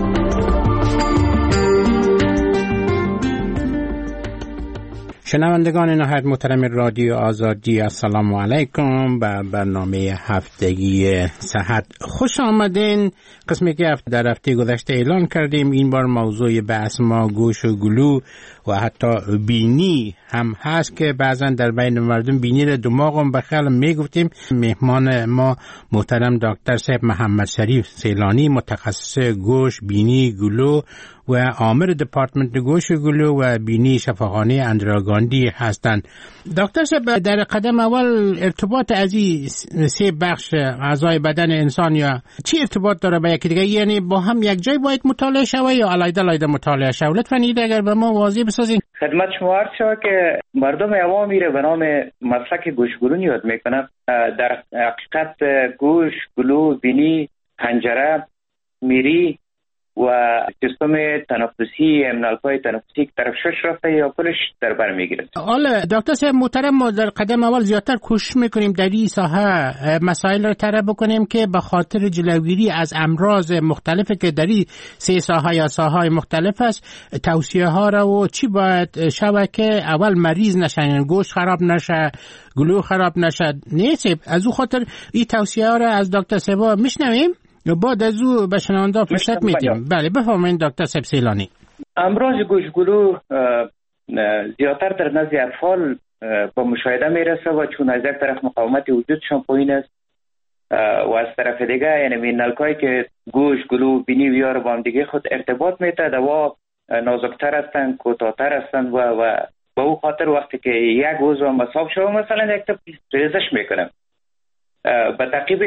شنوندگان نهایت محترم رادیو آزادی، السلام علیکم. به برنامه هفتگی صحت خوش آمدین. قسمی که در هفته گذشته اعلان کردیم این بار موضوع بحث ما گوش و گلو و حتی بینی هم هست که بعضا در بین مردم بینی را دماغ هم بخیال میگفتیم. مهمان ما محترم دکتر صاحب محمد شریف سیلانی، متخصص گوش، بینی، گلو و عامر دپارتمنت گوش و گلو و بینی شفاخانه اندراگاندی هستند. دکتر صاحب، در قدم اول ارتباط از این سه بخش اعضای بدن انسان یا چی ارتباط داره با یکی دیگه؟ یعنی با هم یک جای باید مطالعه شوه یا علیحده علیحده مطالعه شوه؟ لطفاً این اگر به ما واضح بسازین. خدمت شما عرض شود که مردم عوام میره به نام مسلک گوشگلو یاد میکنن. در حقیقت گوش، گلو، بینی، حنجره، میری و سیستم تنفسی، امنالپای تنفسی که طرف شش رفته یا کلش در بر میگیره. حالا دکتر صاحب محترم، ما در قدم اول زیادتر کوشش میکنیم در این ساحه مسائل رو طرح بکنیم که به خاطر جلوگیری از امراض مختلفی که در این سه ساحه یا ساحه مختلف است توصیه ها رو و چی باید شود که اول مریض نشن، گوشت خراب نشه، گلو خراب نشه. نیست از او خاطر این توصیه ها رو از دکتر صاحب میشنویم یا بعد از او به شنونده فرصت میدیم. بله بفرمایید دکتر صاحب سیلانی. امراض گوشگلو زیادتر در نزد اطفال با مشاهده میرسه و چون از یک طرف مقاومت وجودشان پایین است و از طرف دیگه یعنی مینالکایی که گوش، گلو، بینی و یار با هم دیگه خود ارتباط میته دوا نازکتر هستند، کوتاه‌تر هستند و و با او خاطر وقتی که یک عضو مصاب شده مثلا یک تا ریزش میکنه به تعقیبش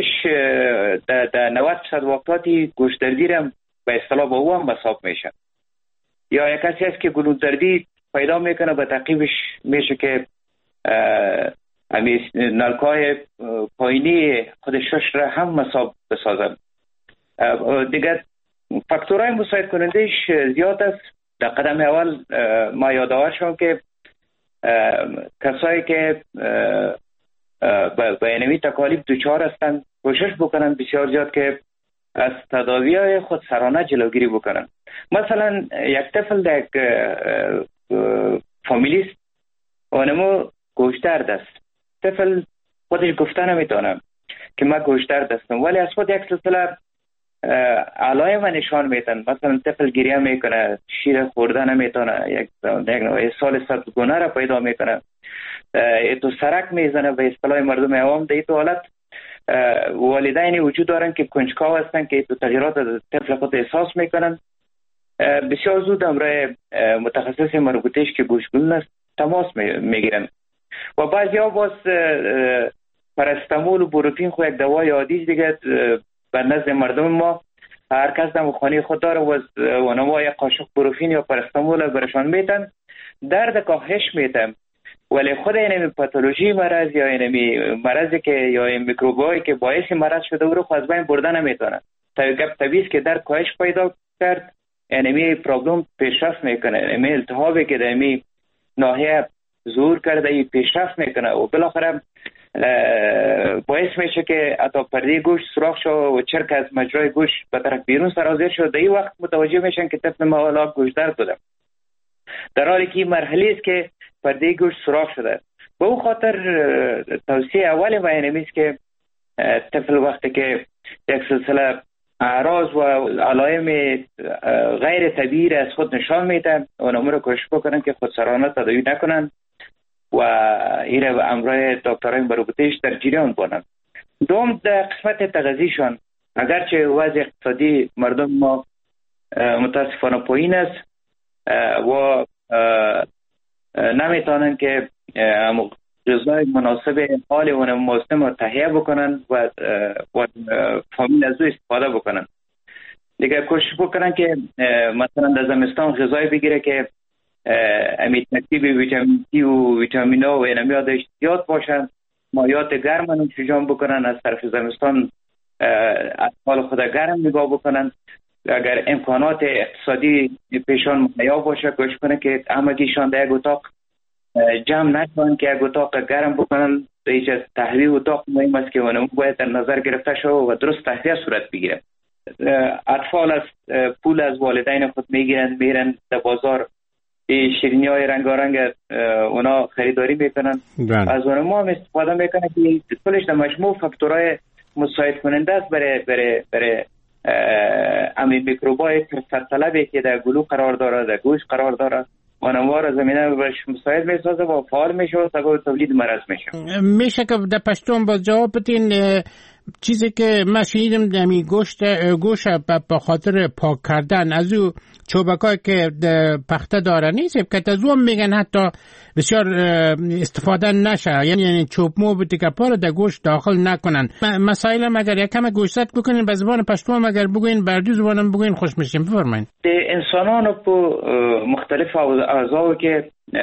در نود درصد وقتاتی گوشدردی هم به اصطلاح با او هم مصاب میشه. یا یک کسی هست که گلودردی پیدا میکنه به تعقیبش میشه که همین نلکای پایینی خود شش را هم مصاب بسازن. دیگه فاکتورهای مساعد کنندهش زیاد است. در قدم اول ما یادآور شدم که کسایی که به اینمی تکالیف دوچار هستند کوشش بکنن بسیار زیاد که از تداوی خودسرانه جلوگیری بکنن. مثلا یک طفل در یک فامیلیست اونمو گوشترد است، طفل خودش گفته نمیتونه که من گوشترد هستم، ولی از خود یک سلسله علائم نشان میتن. مثلا طفل گریه میکنه، شیر خورده نمیتونه، یک سال سرطگونه را پیدا میکنه، تو سرک میزنه. به اصطلاح مردم عوام در این حالت والدین وجود دارن که کنجکاو هستن که تو تغییرات طفل خود احساس میکنن. بسیار زود امرای متخصص مربوطهش که گوشگلون است تماس میگیرن و بعضی ها باز پرستامول و بروفین خو یک دوای عادی دیگه به نزد مردم ما هر کس در خانه خود داره و اونها یک قاشق بروفین یا پرستامول برشان میتن، درد کاهش میتن، ولی خود این پاتولوژی مرض یا این مرضی که یا این میکروبایی که باعث مرض شده او رو خو از بین برده نمیتونه. تا گپ طبیعی که در کاهش پیدا کرد اینمی پروبلم پیشرفت میکنه، اینمی التهابی که در اینمی ناحیه ظهور کرده ای پیشرفت میکنه و بالاخره باعث میشه که حتی پرده گوشت سوراخ شو و چرک از مجرای گوشت به طرف بیرون سرازیر شد. در این وقت متوجه میشن که طفل ما حالا گوشت درد بوده، در حالی که این مرحله است که پرده گوشت سوراخ شده. به او خاطر توصیه اولی ما اینمی است که طفل وقتی که یک سلسله اعراض و علائم غیر طبیعی از خود نشان میدن اونها رو کوشش بکنن که خودسرانه تداوی نکنن و این رو امرای دکترای مربوطهش در جریان بانن. دوم در قسمت تغذیه‌شان، اگرچه وضع اقتصادی مردم ما متاسفانه پایین است و نمیتونن که غذای مناسب حال و موسم رو تهیه بکنن و و فامیل از او استفاده بکنن. دیگه کوشش بکنن که مثلا در زمستان غذای بگیره که امی ترکیب ویتامین سی و ویتامین آ و اینمی داشت زیاد باشن، مایات گرم رو چجام بکنن، از طرف زمستان اطفال خود گرم نگاه بکنن. اگر امکانات اقتصادی پیشان مهیا باشه کوشش کنن که همگیشان در یک اتاق جمع نکنن که یک اتاق گرم بکنن. هیچ از تهویه اتاق مهم است که اونم باید در نظر گرفته شود و درست تهویه صورت بگیره. اطفال از پول از والدین خود میگیرن، میرن در بازار شیرینی های رنگارنگ اونا خریداری میکنن، از اون ما هم استفاده میکنن که کلش در مجموع فاکتورهای مساعد کننده است برای برای برای امی میکروبای فرصت طلبی که در گلو قرار داره، در گوشت قرار داره، اونها را زمینه برش مساعد میسازه و فعال میشه و سبب تولید مرض میشه. میشه که در پشتون با جواب بدین چیزی که من شنیدم دمی گوشت گوشت به خاطر پاک کردن از او چوبکایی که پخته داره نیست که از اون میگن حتی بسیار استفاده نشه، یعنی یعنی چوب مو بتیکه پا در گوشت داخل نکنن. مسائل مگر یکم گوشت بکنین به زبان پشتون مگر بگوین بردی زبانم بگوین خوش میشیم. بفرمایید. انسانان په مختلف اعضاء کې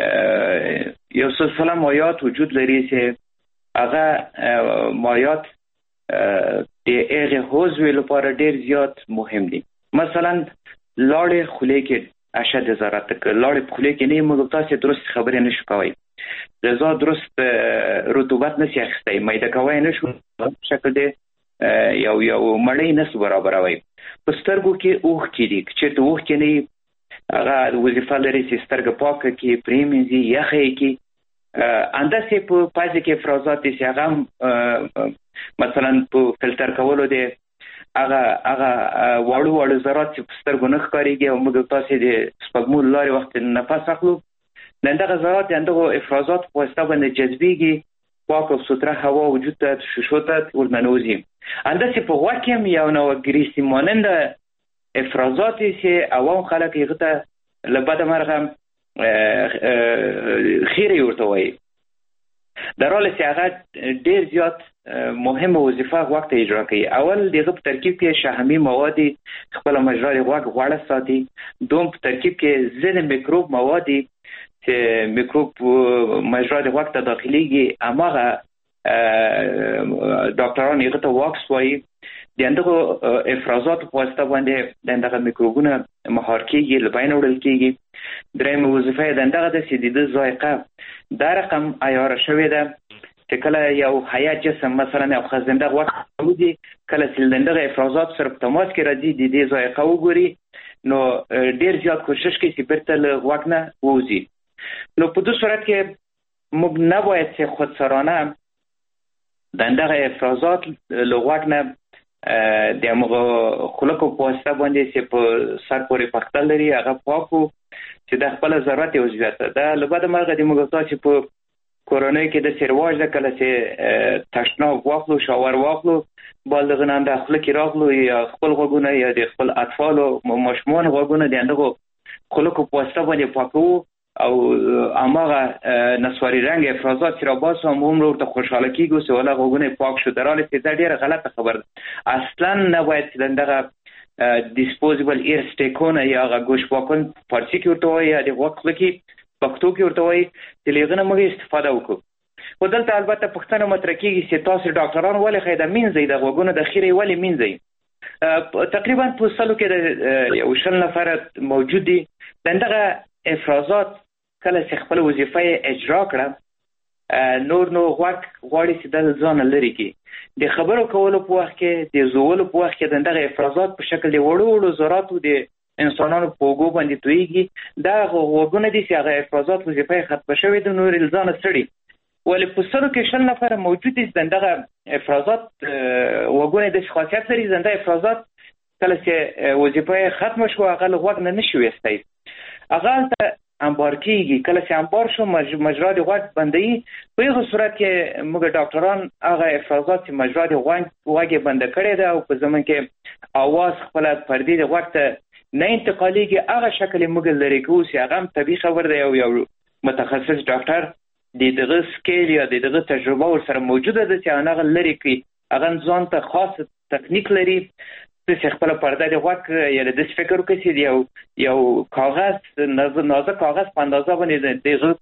یو سلسله مایات وجود لري چې هغه مایات د هغه عضو لپاره ډیر زیات مهم دي. مثلا لاړې خولې کې اشد ضررت لاړې خولې کې نه موږ تاسو درست خبرې نشو کوي، غذا درست رطوبت نشي اخیستی، میده کوي نشو شکل دی یو یو مړی نس برابروي. په سترګو کې اوښ کې دي چې ته اوښ کې نه هغه وظیفه لري چې سترګه پاکه کې پریمینځي یخې کې انداسې په پازې کې افرازات دي چې هغه مثلا په فلټر کولو دی هغه هغه واړو واړو ذرات چې په سترګو نه ښکارېږي او موږ تاسې د سپږمو له لارې وخت نفس اخلو د دغه ذرات د دغه افرازات په واسطه باندې جذبېږي، پاک او سوتره هوا وجود ته ششو ته ورننوځي. انداسې په غوږ کې هم یو نوع ګریسي ماننده افرازات دي چې عوام خلک هغه ته له بده مرغه خیرې ورته وایي، در حالی چې هغه ډېر زیات مهمه وظیفه غوږ ته اجرا کوي. اول دغه په ترکیب کې شحمي مواد خپله مجرا د غوږ غوړه ساتي. دوم په ترکیب کې ضد میکروب مواد چې میکروب مجرا د غوږ ته داخليږي، هماغه ډاکټران هغه ته واکس وایي. د دغه افرازات په واسطه باندې دغه میکروبونه مهار کېږي، له بینه وړل کېږي. درېیمه وظیفه یې دغه ده چې د ذایقه دا رقم عیاره شوې ده چې چې کله یو حیات جسم مثلا یو خزنده وخت ودی کله چې دغه افرازات سره په تماس کې راځي د دې ذایقه وګوري نو ډیر زیات کوشش کوي چې بیرته له غوږ نه ووځي. نو په دې صورت کې موږ نه باید چې خودسرانه دغه افرازات له غوږ نه د موږ خلکو په واسطه باندې چې په سر پورې پختل لري هغه پاکو چې د خپل ضرورت یو زیاته ده. لبد مرغه د موږ چې په کورونای کې د سرواج د کله چې تشناب واخلو شاور واخلو بالغنان داخله کې راغلو یا خپل غوګونه یا د خپل اطفال او ماشومان غوګونه د اندغه خلکو په واسطه باندې پاکو او اماغه نسواري رنگ افرازات چې را باسو هم عمر ته خوشاله کیږي چې ولا غوګونه پاک شو دراله چې دا ډیره غلطه خبر ده. اصلا نه باید دغه ډیسپوزیبل ایر سټیکونه یا غ ګوش پاکون پارچي کې ورته وي یا د وخت کې پښتو کې ورته وي چې لغنه موږ استفاده وکړو. خو دلته البته پښتنه مطرح کیږي چې تاسو ډاکټران ولې خیدا مینځي د غوګونو د خیره ولې مینځي. تقریبا په سلو کې د یو شل نفر موجود دي دغه افرازات کله چې خپل وظیفه اجرا کړه نور نو غوږ غواړي چې د ځان لري کې د خبرو کولو په وخت کې د زولو په وخت کې دغه افرازات په شکل د وړو وړو ذراتو د انسانانو په وګو باندې تویږي. دا غوګونه دي چې هغه افرازات وظیفه ختم شوی د نور الزام سړي ولې په سلو کې شل نفر موجود دي دغه افرازات وګونه د خاصیت لري زنده افرازات کله چې وظیفه ختم شو هغه غوږ نه نشوي استای هغه ته انبار کیږي. کله چې انبار شو مجرا د غوږ بندي په هغه صورت کې موږ ډاکټران هغه افرازات چې مجرا د غوږ غوږ بند کړي دا او په زمون کې اواز خپل پردي د غوږ ته نه انتقالیږي هغه شکل موږ لري کوو چې هغه طبي خبر دی او یو متخصص ډاکټر د دغه سکیل یا د دغه تجربه ور سره موجوده ده چې هغه لري کوي هغه ځان ته خاص تکنیک لري چې خپل پرده د غوږ یا د فکر کوي چې یو یو کاغذ نازک کاغذ په اندازه باندې دغه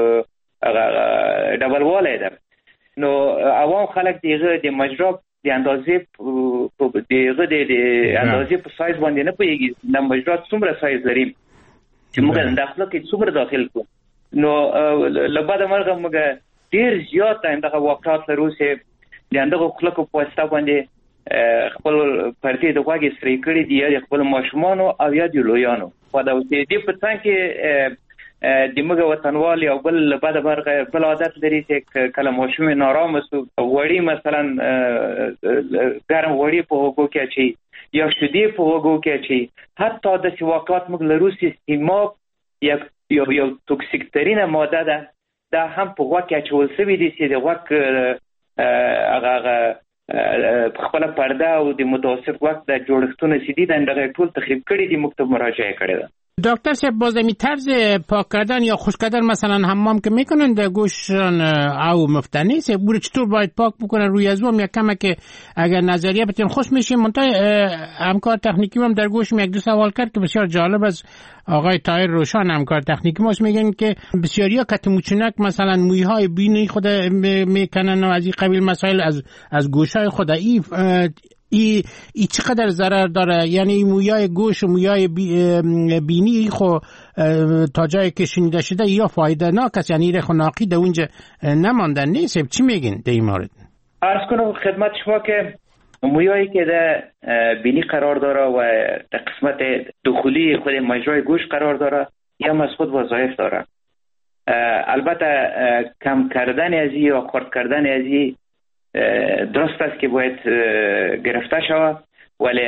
ډبل والای ده. نو عوام خلک دغه د مجرا د اندازې په دغه د اندازې په سایز باندې نه پوهیږي د مجرا څومره سایز لري چې موږ داخله کې څومره داخل کو. نو لبد مرغه موږ ډیر زیات دغه واقعات لرو چې دغه خلکو په واسطه باندې خپل پرتې د غوږی سری کړی دی یا خپل ماشومانو او یا د لویانو په دا اوسې دی په څنګه کې د موږ وطنوال او بل لبد مرغه بل عادت لري چې کله ماشوم نارام وسو وړي مثلا ګرم وړي په وګو کې چي یا شدي په وګو کې چي حتی د واقعات موږ لرو سیستماب یا یو یو توکسیک ترینه ماده ده دا هم په غوږ کې چول سوي دي چې د غوږ هغه خپل پرده او د متوسط وخت د جوړښتونو سیدی دغه ټول تخریب کړي دي مکتب مراجعه کړي ده. دکتر صاحب باز می طرز پاک کردن یا خشک کردن مثلا حمام که میکنن در گوششان او مفتنی سه بوده چطور باید پاک بکنن روی از وام یا کمه که اگر نظریه بتین خوش میشیم منتها همکار تکنیکی هم در گوشم یک دو سوال کرد که بسیار جالب از آقای طاهر روشان همکار تکنیکی ماست میگن که بسیاری ها کت موچنک مثلا موی های بینی خود میکنن و از این قبیل مسائل از از گوش های خود ای ای, ای چقدر ضرر داره یعنی مویای گوش و مویای بی بینی خو تا جایی که شنیده شده یا فایده ناک است یعنی رخ و ناقی اونجا نماندن نیست. چی میگین در این مورد؟ عرض کنم خدمت شما که مویایی که در بینی قرار داره و در قسمت دخولی خود مجرای گوش قرار داره یا از خود وظایف داره. البته کم کردن ازی یا خرد کردن ازی درست است که باید گرفته شود ولی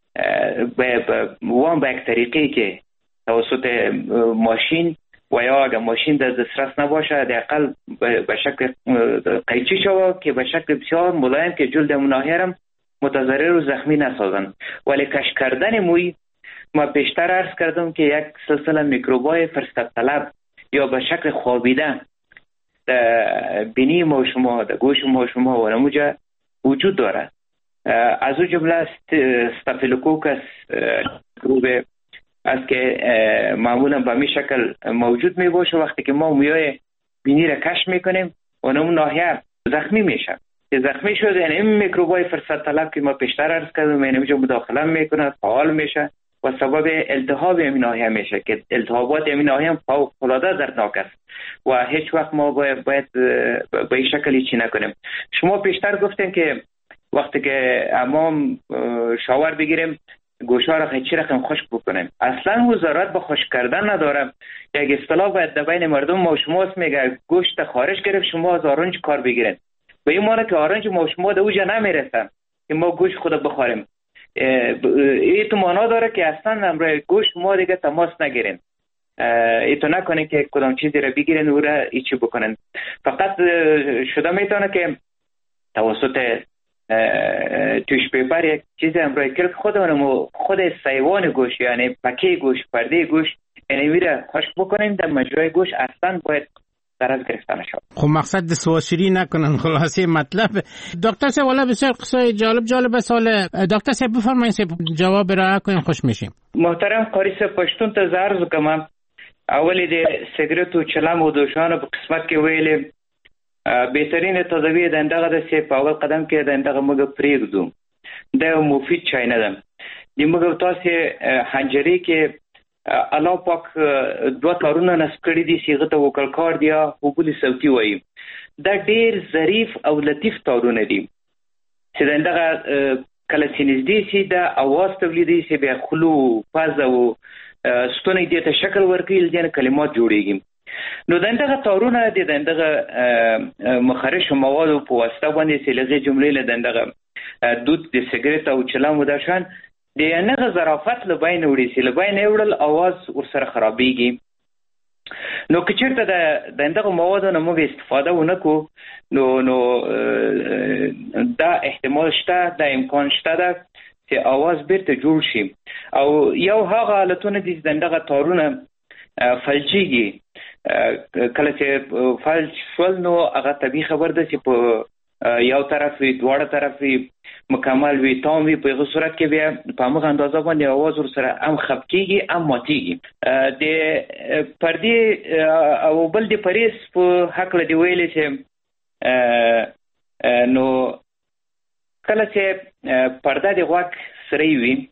وان به یک طریقی که توسط ماشین و یا اگر ماشین در دسترس نباشه دقیقاً به شکل قیچی شود که به شکل بسیار ملایم که جلد مناهرم متضرر و زخمی نسازن. ولی کش کردن موی ما پیشتر عرض کردم که یک سلسله میکروبای فرصت طلب یا به شکل خوابیده در بینی ما شما در گوش ما شما و نموجه وجود دارد. از او جمله استافیلوکوکس میکروب است که معمولا به می شکل موجود می باشه وقتی که ما مویای بینی را کش میکنیم و نمون ناحیه زخمی میشه که زخمی شده یعنی این میکروبای فرصت طلب که ما پیشتر عرض کردیم یعنی اینجا مداخله میکنه فعال میشه و سبب التهاب این ناحیه میشه که التهابات این ناحیه هم فوق العاده دردناک است و هیچ وقت ما باید, باید به این شکلی چی نکنیم. شما پیشتر گفتین که وقتی که امام شاور بگیریم گوشها را چی رقم خشک بکنیم. اصلا وزارت به خشک کردن نداره. یک اصطلاح باید در بین مردم ما و شماست میگه گوشت خارج گرفت شما از آرنج کار بگیرین. به این معنی که آرنج ما و شما در اوجا نمیرسن که ما گوشت خود بخوریم. این تو معنا داره که اصلا امروز گوشت ما دیگه تماس نگیرین. ایتو نکنه که کدام چیزی را بگیرین و را ایچی بکنن. فقط شده میتونه که توسط توش پیپر یک چیزی امروز کرد خودمون خود سیوان گوشت یعنی پکه گوشت پرده گوشت اینمی را خشک بکنیم در مجرای گوشت اصلا باید درست گرفتن شد. خب مقصد سواشری نکنن خلاصه مطلب. دکتر صاحب والا بسیار قصه جالب جالب سال. دکتر صاحب بفرمایید جواب را کنیم خوش میشیم. محترم قاری صاحب پښتون ته زارز کوم اولی د سیګریټ او چلم او دوشانو په قسمت کې ویلې بهترین تداوی دندغه د سی په اول قدم کې دندغه موږ پریږدو د مفید چای نه ده د موږ تاسو حنجري کې الله پاک دوه کارونه نسکړي دي صيغه ته وکړ کار دی او بل صوتي وایي دا ډیر ظریف او لطیف تارونه دي چې دندغه کله چې نږدې سي د اواز تولیدي سي به خلو فاز او ستونی دې ته شکل ورکړي لږه کلمات جوړيږي. نو دندغه تارونه د دندغه مخرش مواد په واسطه باندې سلغه جملې له دندغه دود د سیګریټ او چلم وداشان د نه ظرافت لبین وړي سي لبین وړل اواز ورسره خرابېږي. نو که چېرته د دندغه موادو نه موږ استفاده ونکو نو نو دا احتمال شته دا امکان شته ده چې اواز بیرته جوړ شي او یو هغه حالتونه دي دندغه تارونه فلجيږي کله چې فلج شول نو هغه طبيعي خبر ده چې په یو طرف وي دواړه طرف وي مکمل وي تام وي په هغه صورت کې بیا په هغه اندازه باندې اواز ور سره هم خپکیږي هم ماتيږي. د پردي او بل د پریس په حق لدی ویلې چې نو کله چې پرده د غوږ سری وي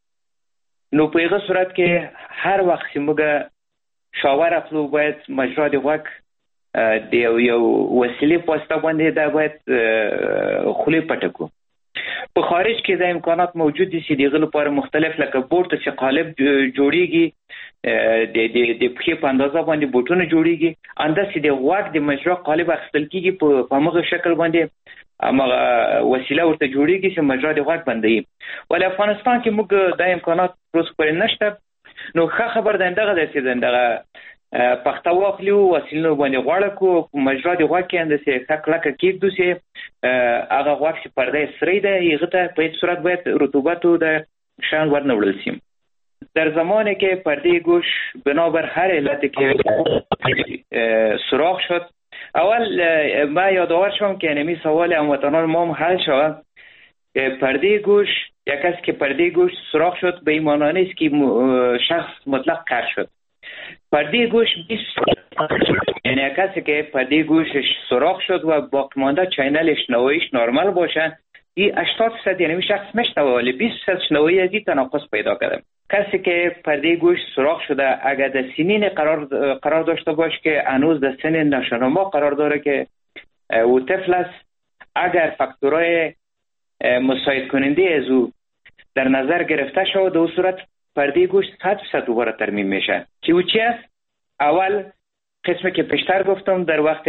نو په هغه صورت کې هر وخت چې موږ شاور اخلو باید مجرا د غوږ د یو وسیلې په واسطه باندې دا باید خولې پټکو. په خارج کې دا امکانات موجود دي چې دغه لپاره مختلف لکه بورت چې قالب جوړیږي د د د پخې په اندازه باندې بوټونه جوړیږي انداسې د غوږ د مجرا قالب اخیستل کیږي په هغه شکل باندې هغه وسیله ورته جوړیږي چې مجرا د غوږ باندې. ولې افغانستان کې موږ دا امکانات پروس پر نشته. نو ښه خبر ده دغه د دغه پخته واخلو وسیلو باندې غواړه کو مجرا د غوږ کې انداسې ښه کلکه کېږدو چې هغه غوږ چې پرده سری ده هغه ته په هیڅ صورت باید رطوبت او د شان ورنه وړل شي. در زمانی که پرده گوش بنابر هر علت که سوراخ شد اول ما یادآور شدم که اینمی سوال هموطنان ما هم حل شد. پرده گوش یک کسی که پرده گوش سوراخ شد به این معنی نیست که شخص مطلق قطع شد. پرده گوش بیست یعنی یک کسی که پرده گوشش سوراخ شد و باقی مانده چینلش نوعیش نرمال باشه این هشتاد درصد یعنی شخص میشنوه ولی بیست درصد شنوایی از این تناقض پیدا کرده. کسی که پرده گوش سوراخ شده اگر در سنین قرار قرار داشته باشه که هنوز در سن ناشناما قرار داره که او طفل است اگر فاکتورهای مساعد کننده از او در نظر گرفته شود در صورت پرده گوش صد درصد دوباره ترمیم میشه. که او چی است؟ اول قسمی که پیشتر گفتم در وقت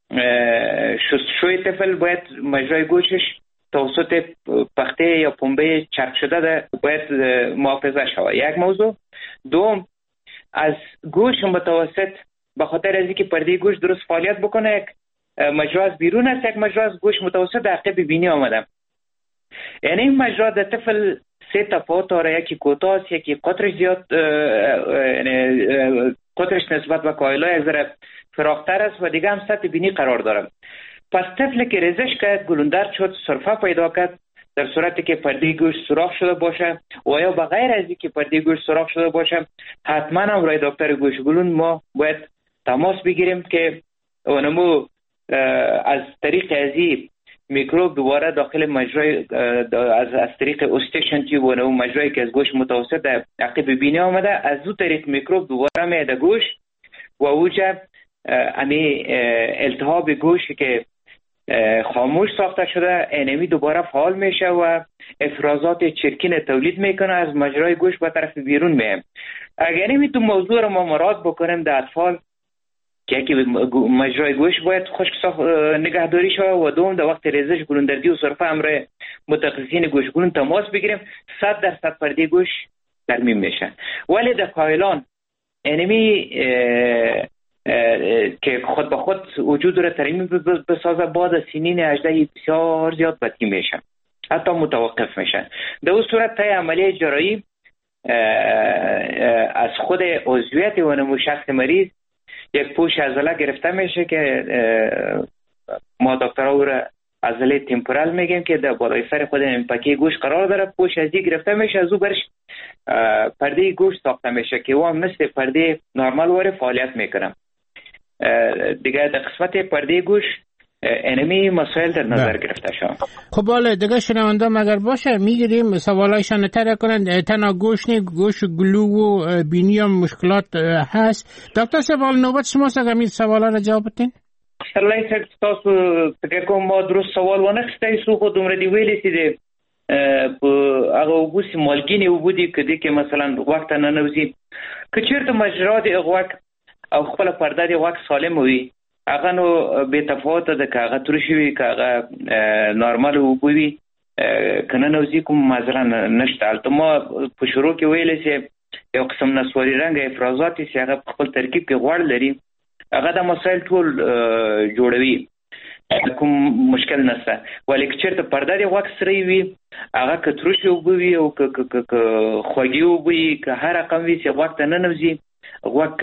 شستشوی طفل باید مجرای گوشش توسط پخته یا پنبه چرک شده ده باید محافظه شود. یک موضوع. دوم از گوش متوسط به خاطر از اینکه پرده گوش درست فعالیت بکنه یک مجرا از بیرون است یک مجرا از گوش متوسط در عقب بینی آمده. یعنی این مجرا در طفل سه تفاوت داره یکی کوتاه است یکی قطرش زیاد یعنی قطرش نسبت به کایلا یک ذره فراختر است و دیگه هم سطح بینی قرار داره. پس طفل که ریزش کرد گلوندر شد سرفه پیدا کرد در صورتی که پرده گوش سوراخ شده باشه و یا بغیر از اینکه پرده گوش سوراخ شده باشه حتما هم رای دکتر گوشگلون ما باید تماس بگیریم که اونمو از طریق ازی میکروب دوباره داخل مجرای از از طریق اوستیشن تیوب و نو مجرایی که از گوشت متوسط در عقب بینی آمده، از دو طریق میکروب دوباره میاد گوشت و اوجا امی التهاب گوشت که خاموش ساخته شده انمی دوباره فعال میشه و افرازات چرکین تولید میکنه، از مجرای گوشت به طرف بیرون میه. اگر نمی تو موضوع رو ما مراد بکنیم در اطفال که که مجرای گوشت باید خشک نگهداری شود و دوم در وقت ریزش گلوندردی و صرفه امر متخصصین گوشت گلوند تماس بگیریم صد درصد پرده گوشت ترمیم میشه. ولی در کایلان انمی که خود به خود وجود رو ترمیم بسازه بعد از سنین هجده بسیار زیاد بدی میشه، حتی متوقف میشن. در اون صورت تای عملیه جراحی از خود عضویت و نمو شخص مریض یک پوش عضله گرفته میشه که ما دکترها او را عضله تمپورال میگیم که در بالای سر خود پکه گوشت قرار داره. پوش ازی گرفته میشه، از او برش پرده گوشت ساخته میشه که او هم مثل پرده نرمال واره فعالیت میکنه. دیگه در قسمت پرده گوشت انمی مسائل در نظر گرفته شد. خب بالا دیگه شنونده مگر باشه میگیریم سوالایشان تر کنند. تنها گوشت نی گوشت گلو و بینی هم مشکلات هست. دکتر سوال نوبت شماست اگر می سوالا را جواب بدین. سرلای سر تاسو فکر کوم ما درست سوال ونه خسته سو خود عمر دی ویلې سي هغه وبوسي مالګینې وبودي کدي کې مثلا وخت نه نوځي که چیرته مجرا دی غوک او خپل پرده دی غوک سالم وي هغه نو به تفاوت ده که هغه ترشي وي که هغه نارمال وبوي کنه نوځي کوم مثلا نشته. البته ما په شروع کې ویلې سي یو قسم نسواري رنګ افرازات چې هغه خپل ترکیب کې غوړ لري هغه د مسائل ټول جوړوي، کوم مشکل نشته. ولی که چیرته پرده دی غوږ سری وي هغه که ترشي اوبه وي او که خوږې اوبه وي که هر رقم وي چې غوږ ته ننوځي غوږ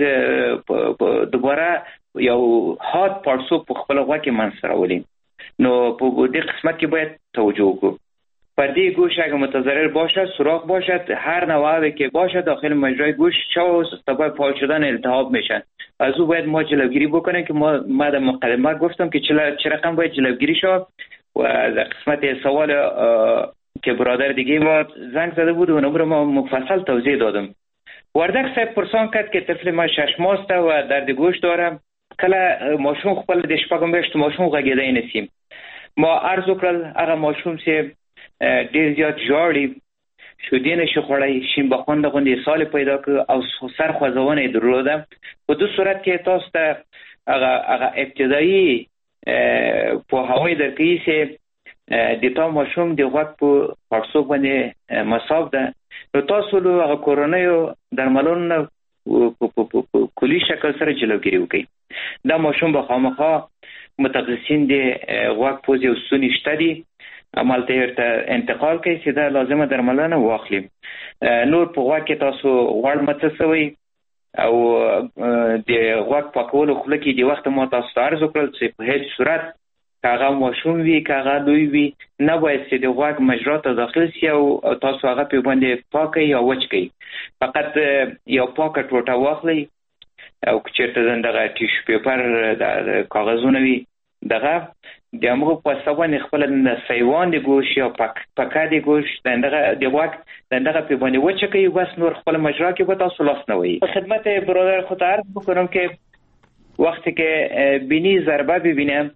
دوباره یو هات پارسو په خپل غوږ کې منځته راولي. نو په دې قسمت کې باید توجه وکړو. پرده گوشت اگر متضرر باشد سوراخ باشد هر نوعی که باشد داخل مجرای گوشت چه سبب فعال شدن التهاب میشن. از او باید ما جلوگیری بکنیم که ما ما در مقدمه گفتم که چه رقم باید جلوگیری شد. و در قسمت سوال که برادر دیگه ما زنگ زده بود و نمبر ما مفصل توضیح دادم. وردک صاحب پرسان کرد که طفل ما شش ماست و درد گوشت دارم، کله ماشوم خپل د شپږم میاشتو ماشوم غږیدای نسیم. ما عرض وکړل هغه ماشوم چې ډیر زیات ژاړي شودې نشي خوړی شین بخونده غوندې سال پیدا کړ او سر خوځونه درلوده. په دې صورت کې تاسو ته هغه هغه ابتدایي پوهاوی درکوي چې د تا ماشوم د غوږ په پړسوب باندې مصاب ده. نو تاسو له هغه کورونیو درملونو په کلي شکل سره جلوګیري وکړئ. دا ماشوم به خامخا متخصصین د غوږ پوزې او ستوني شته دي عمل ته انتقال کوي چې دا لازمه درملنه واخلي. نور په غوږ کې تاسو غوړ متصوي او د غوږ پاکولو خوله کې د وخت ما تاسو ته عرض وکړل چې په هیڅ صورت هغه ماشوم وي که هغه لوی وي نه باید چې د غوږ مجرا ته داخل شي او تاسو هغه په باندې پاکي یا وچ کړئ. فقط یو پاکه ټوټه واخلئ او که چېرته دغه ټیشو پیپر د کاغذونه وي دغه د امغو په سوان خپل سیوان د گوشت یا پک پکا د گوشت دغه د غوږ دغه په باندې وچکې بس نور خپل مجرا کې به تاسو لاس نه وي. خدمت برادر خود عرض بکنم که وقتی که بینی ضربه ببینم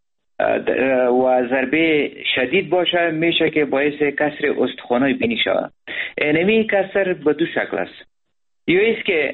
و ضربه شدید باشه میشه که باعث کسر استخوان‌های بینی شود. اینمی کسر به دو شکل است. یه است که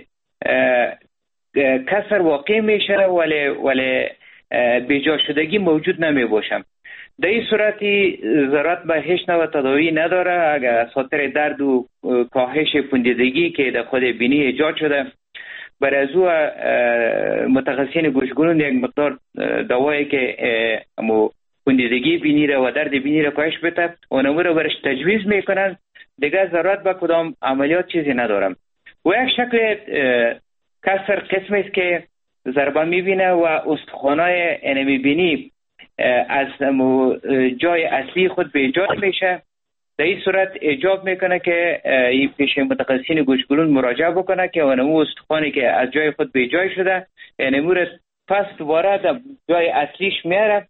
کسر واقع میشه ولی ولی بیجا شدگی موجود نمی باشم. در این صورتی ضرورت به هیچ نوع تداوی نداره. اگر خاطر درد و کاهش پوندیدگی که در خود بینی ایجاد شده برای از او متخصصین گوشگلوند یک مقدار دوایی که پوندیدگی بینی را و درد بینی را کاهش بده اونمو را برش تجویز میکنن. دیگه ضرورت به کدام عملیات چیزی ندارم. و یک شکل کسر قسمی است که ضربه میبینه و استخوانای انمی بینی از جای اصلی خود به ایجاد میشه. در این صورت ایجاب میکنه که این پیش متخصصین گوشگلون مراجعه بکنه که اونمو استخوانی که از جای خود به جای شده انمو را پس دوباره در جای اصلیش میاره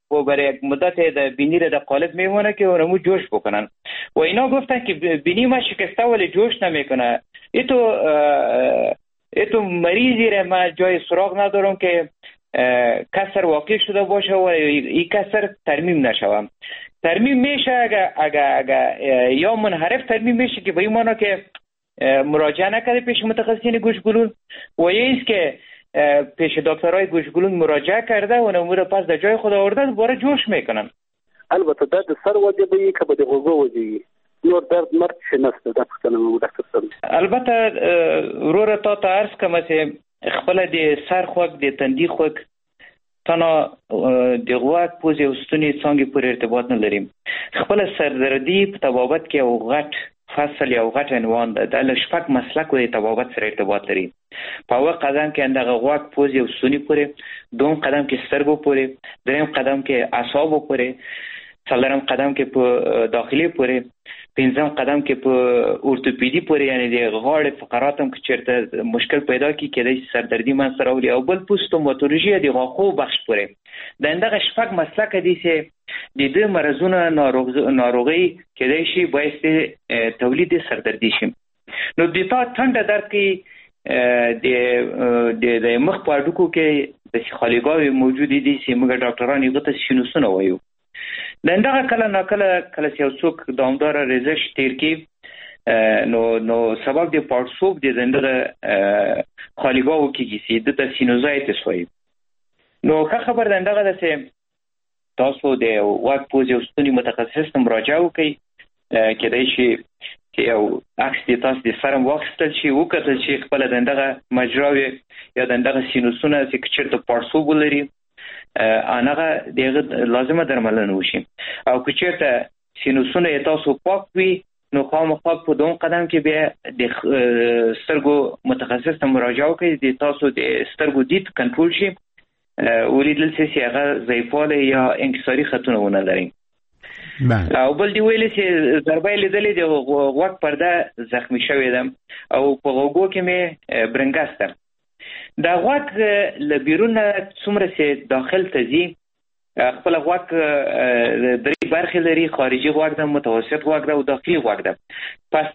و برای یک مدت در بینی را در قالب میمونه که اونمو جوش بکنن و اینا گفتن که بینی ما شکسته ولی جوش نمیکنه. ایتو ایتو مریضی را من جای سراغ ندارم که کسر واقع شده باشه و این کسر ترمیم نشوه. ترمیم میشه اگه اگه اگه یا منحرف ترمیم میشه که به این معنی که مراجعه نکرده پیش متخصصین گوشگلون و یا ایست که پیش دکترای گوشگلون مراجعه کرده و نمور پس در جای خود آورده دوباره جوش میکنن. البته در سر وجه بایی که بده غوغا وجهی نور درد مرد شنسته در پختنم دکتر صاحب. البته رو را تا تا عرض کم که خپل د سر خوک د تندي خوک تنها د غوږ پوزې او ستوني څنګه پورې ارتباط نه لري. خپل سردردي په تبابت کې او غټ فصل یا غټ عنوان ده د شپږ مسلک او تبابت سره ارتباط لري. په اول قدم کې اندغه غوږ پوزې او ستوني پورې، دوم قدم کې سترګو پورې، دریم قدم کې اعصابو پورې، څلورم قدم کې په داخلي پورې، پنځم قدم کې په اورتوپیدي پورې یعنی د غاړې فقرات هم کې چیرته مشکل پیدا کی کېدای سردردي من سره ولي او بل پوستوماتولوژي د غاښو بخش پورې د اندغه شپږ مسلک دي چې د دې مرزونه ناروغي کېدای شي باعث تولید سردردي شي. نو د تا ټنډه درد کې د د مخ په اډوکو کې د خالیګاوي موجود دي چې موږ ډاکټران یې غته سینوسونه وایو. دندغه کله ناکله کله یو څوک دوامدار ریزش تیر کی نو نو سبب د پارسوب د دندغه خالیګاو کېږي چې د سینوزایتس وایي. نو که خبر دندغه د سه تاسو د واک پوزې او ستوني متخصص ته مراجعه وکړئ کېدای شي چې یو عکس د تاسو د سرم واخیستل شي وکتل شي خپل دندغه مجراوي یا دندغه سینوسونه چې چیرته پارسوب لري انغه دغه لازمه درملنه وشي او که چیرته سینوسونه تاسو پاک وي نو خامخا په دوم قدم کې بیا د سترګو متخصص ته مراجعه وکړئ د تاسو د سترګو دید کنټرول شي ولیدل چې هغه ضعیفاله یا انکساري خطونه ونه لري. او بل دی ویل چې ضربه لیدلې د غوږ پرده زخمی شوې ده او په غوږو کې مې برنګاسته دا غوږ له بیرونه څومره چې داخل ته ځي خپل غوږ درې برخې لري، خارجي غوږ ده، متوسط غوږ ده او داخلي غوږ ده. پس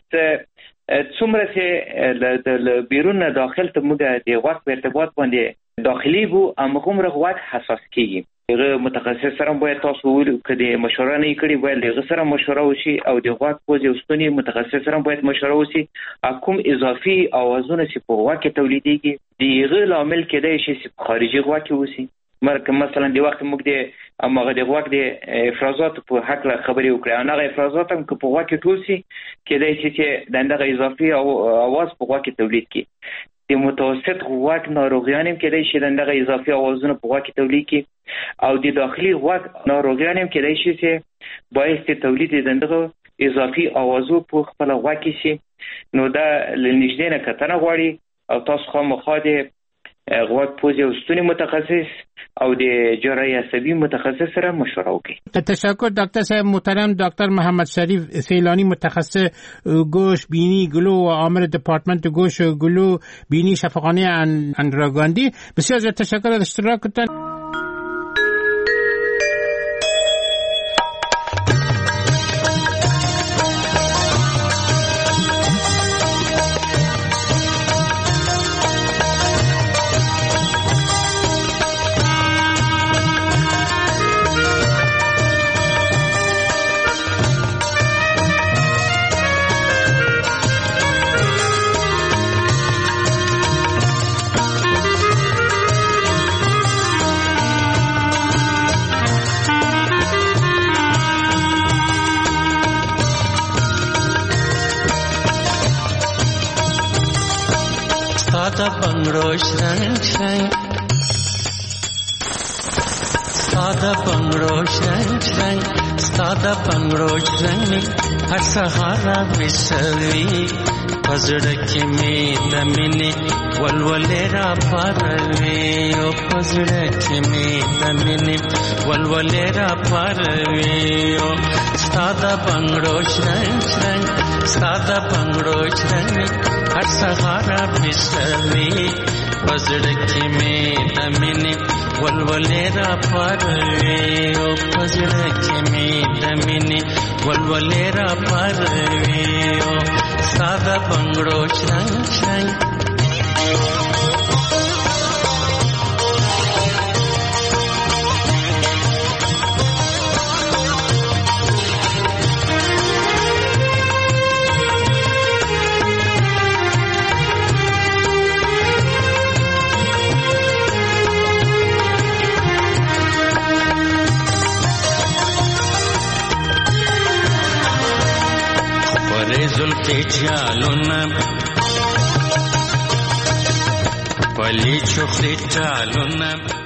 څومره چې له بیرونه داخل ته موږ د غوږ په ارتباط باندې داخلي بو همغومره غوږ حساس کیږي. هغه متخصص سره باید تاسو ویل کړي مشوره نه کړي باید هغه سره مشوره وشي او د غوږ پوزې او ستوني متخصص سره باید مشوره وشي. کوم اضافي اوازونه چې په غوږ کې تولیدېږي دغه لامل کېدای شي چې خارجي غوږ کې وشي. مرکه مثلا د وخت موږ د امغه د غوږ د افرازات په حق له خبرې وکړو هغه افرازات هم په غوږ کې ټول شي کېدای شي چې دغه اضافي اواز په غوږ کې تولید کړي. د متوسط غوږ ناروغیان هم کېدای شي دغه اضافي اوازونه په غوږ کې تولید کړي او د داخلي غوږ ناروغیان هم کېدای شي چې باعث تولید دغه اضافي اوازو په خپل غوږ کې شي. نو دا لنیږدې نه کتنه غواړي او تاسو خامخا د غوږ پوزې او ستوني متخصص او د جراحي عصبي متخصص سره مشوره وکړي. تشکر دکتر صاحب محترم. دکتر محمد شریف فیلانی متخصص گوش بینی گلو و عامل دپارتمنت گوش گلو بینی شفاخانه اندراگاندی، بسیار زیاد تشکر از اشتراکتان. Sada bangro shrang shrang, sada bangro shrang shrang, sada bangro shrang. Har sahara visavi, pazrak mein damine, walwalera parve. O pazrak mein damine, walwalera parve. O sada bangro shrang shrang, sada bangro shrang. हर सहारा बिसवे बजड़की में दमिनी ولولې را پاروي او پزړه کې مې د مینې ولولې را پاروي او ساده بنگړو چرنګ چرنګ زلفی جالونا پلی چخلی جالونا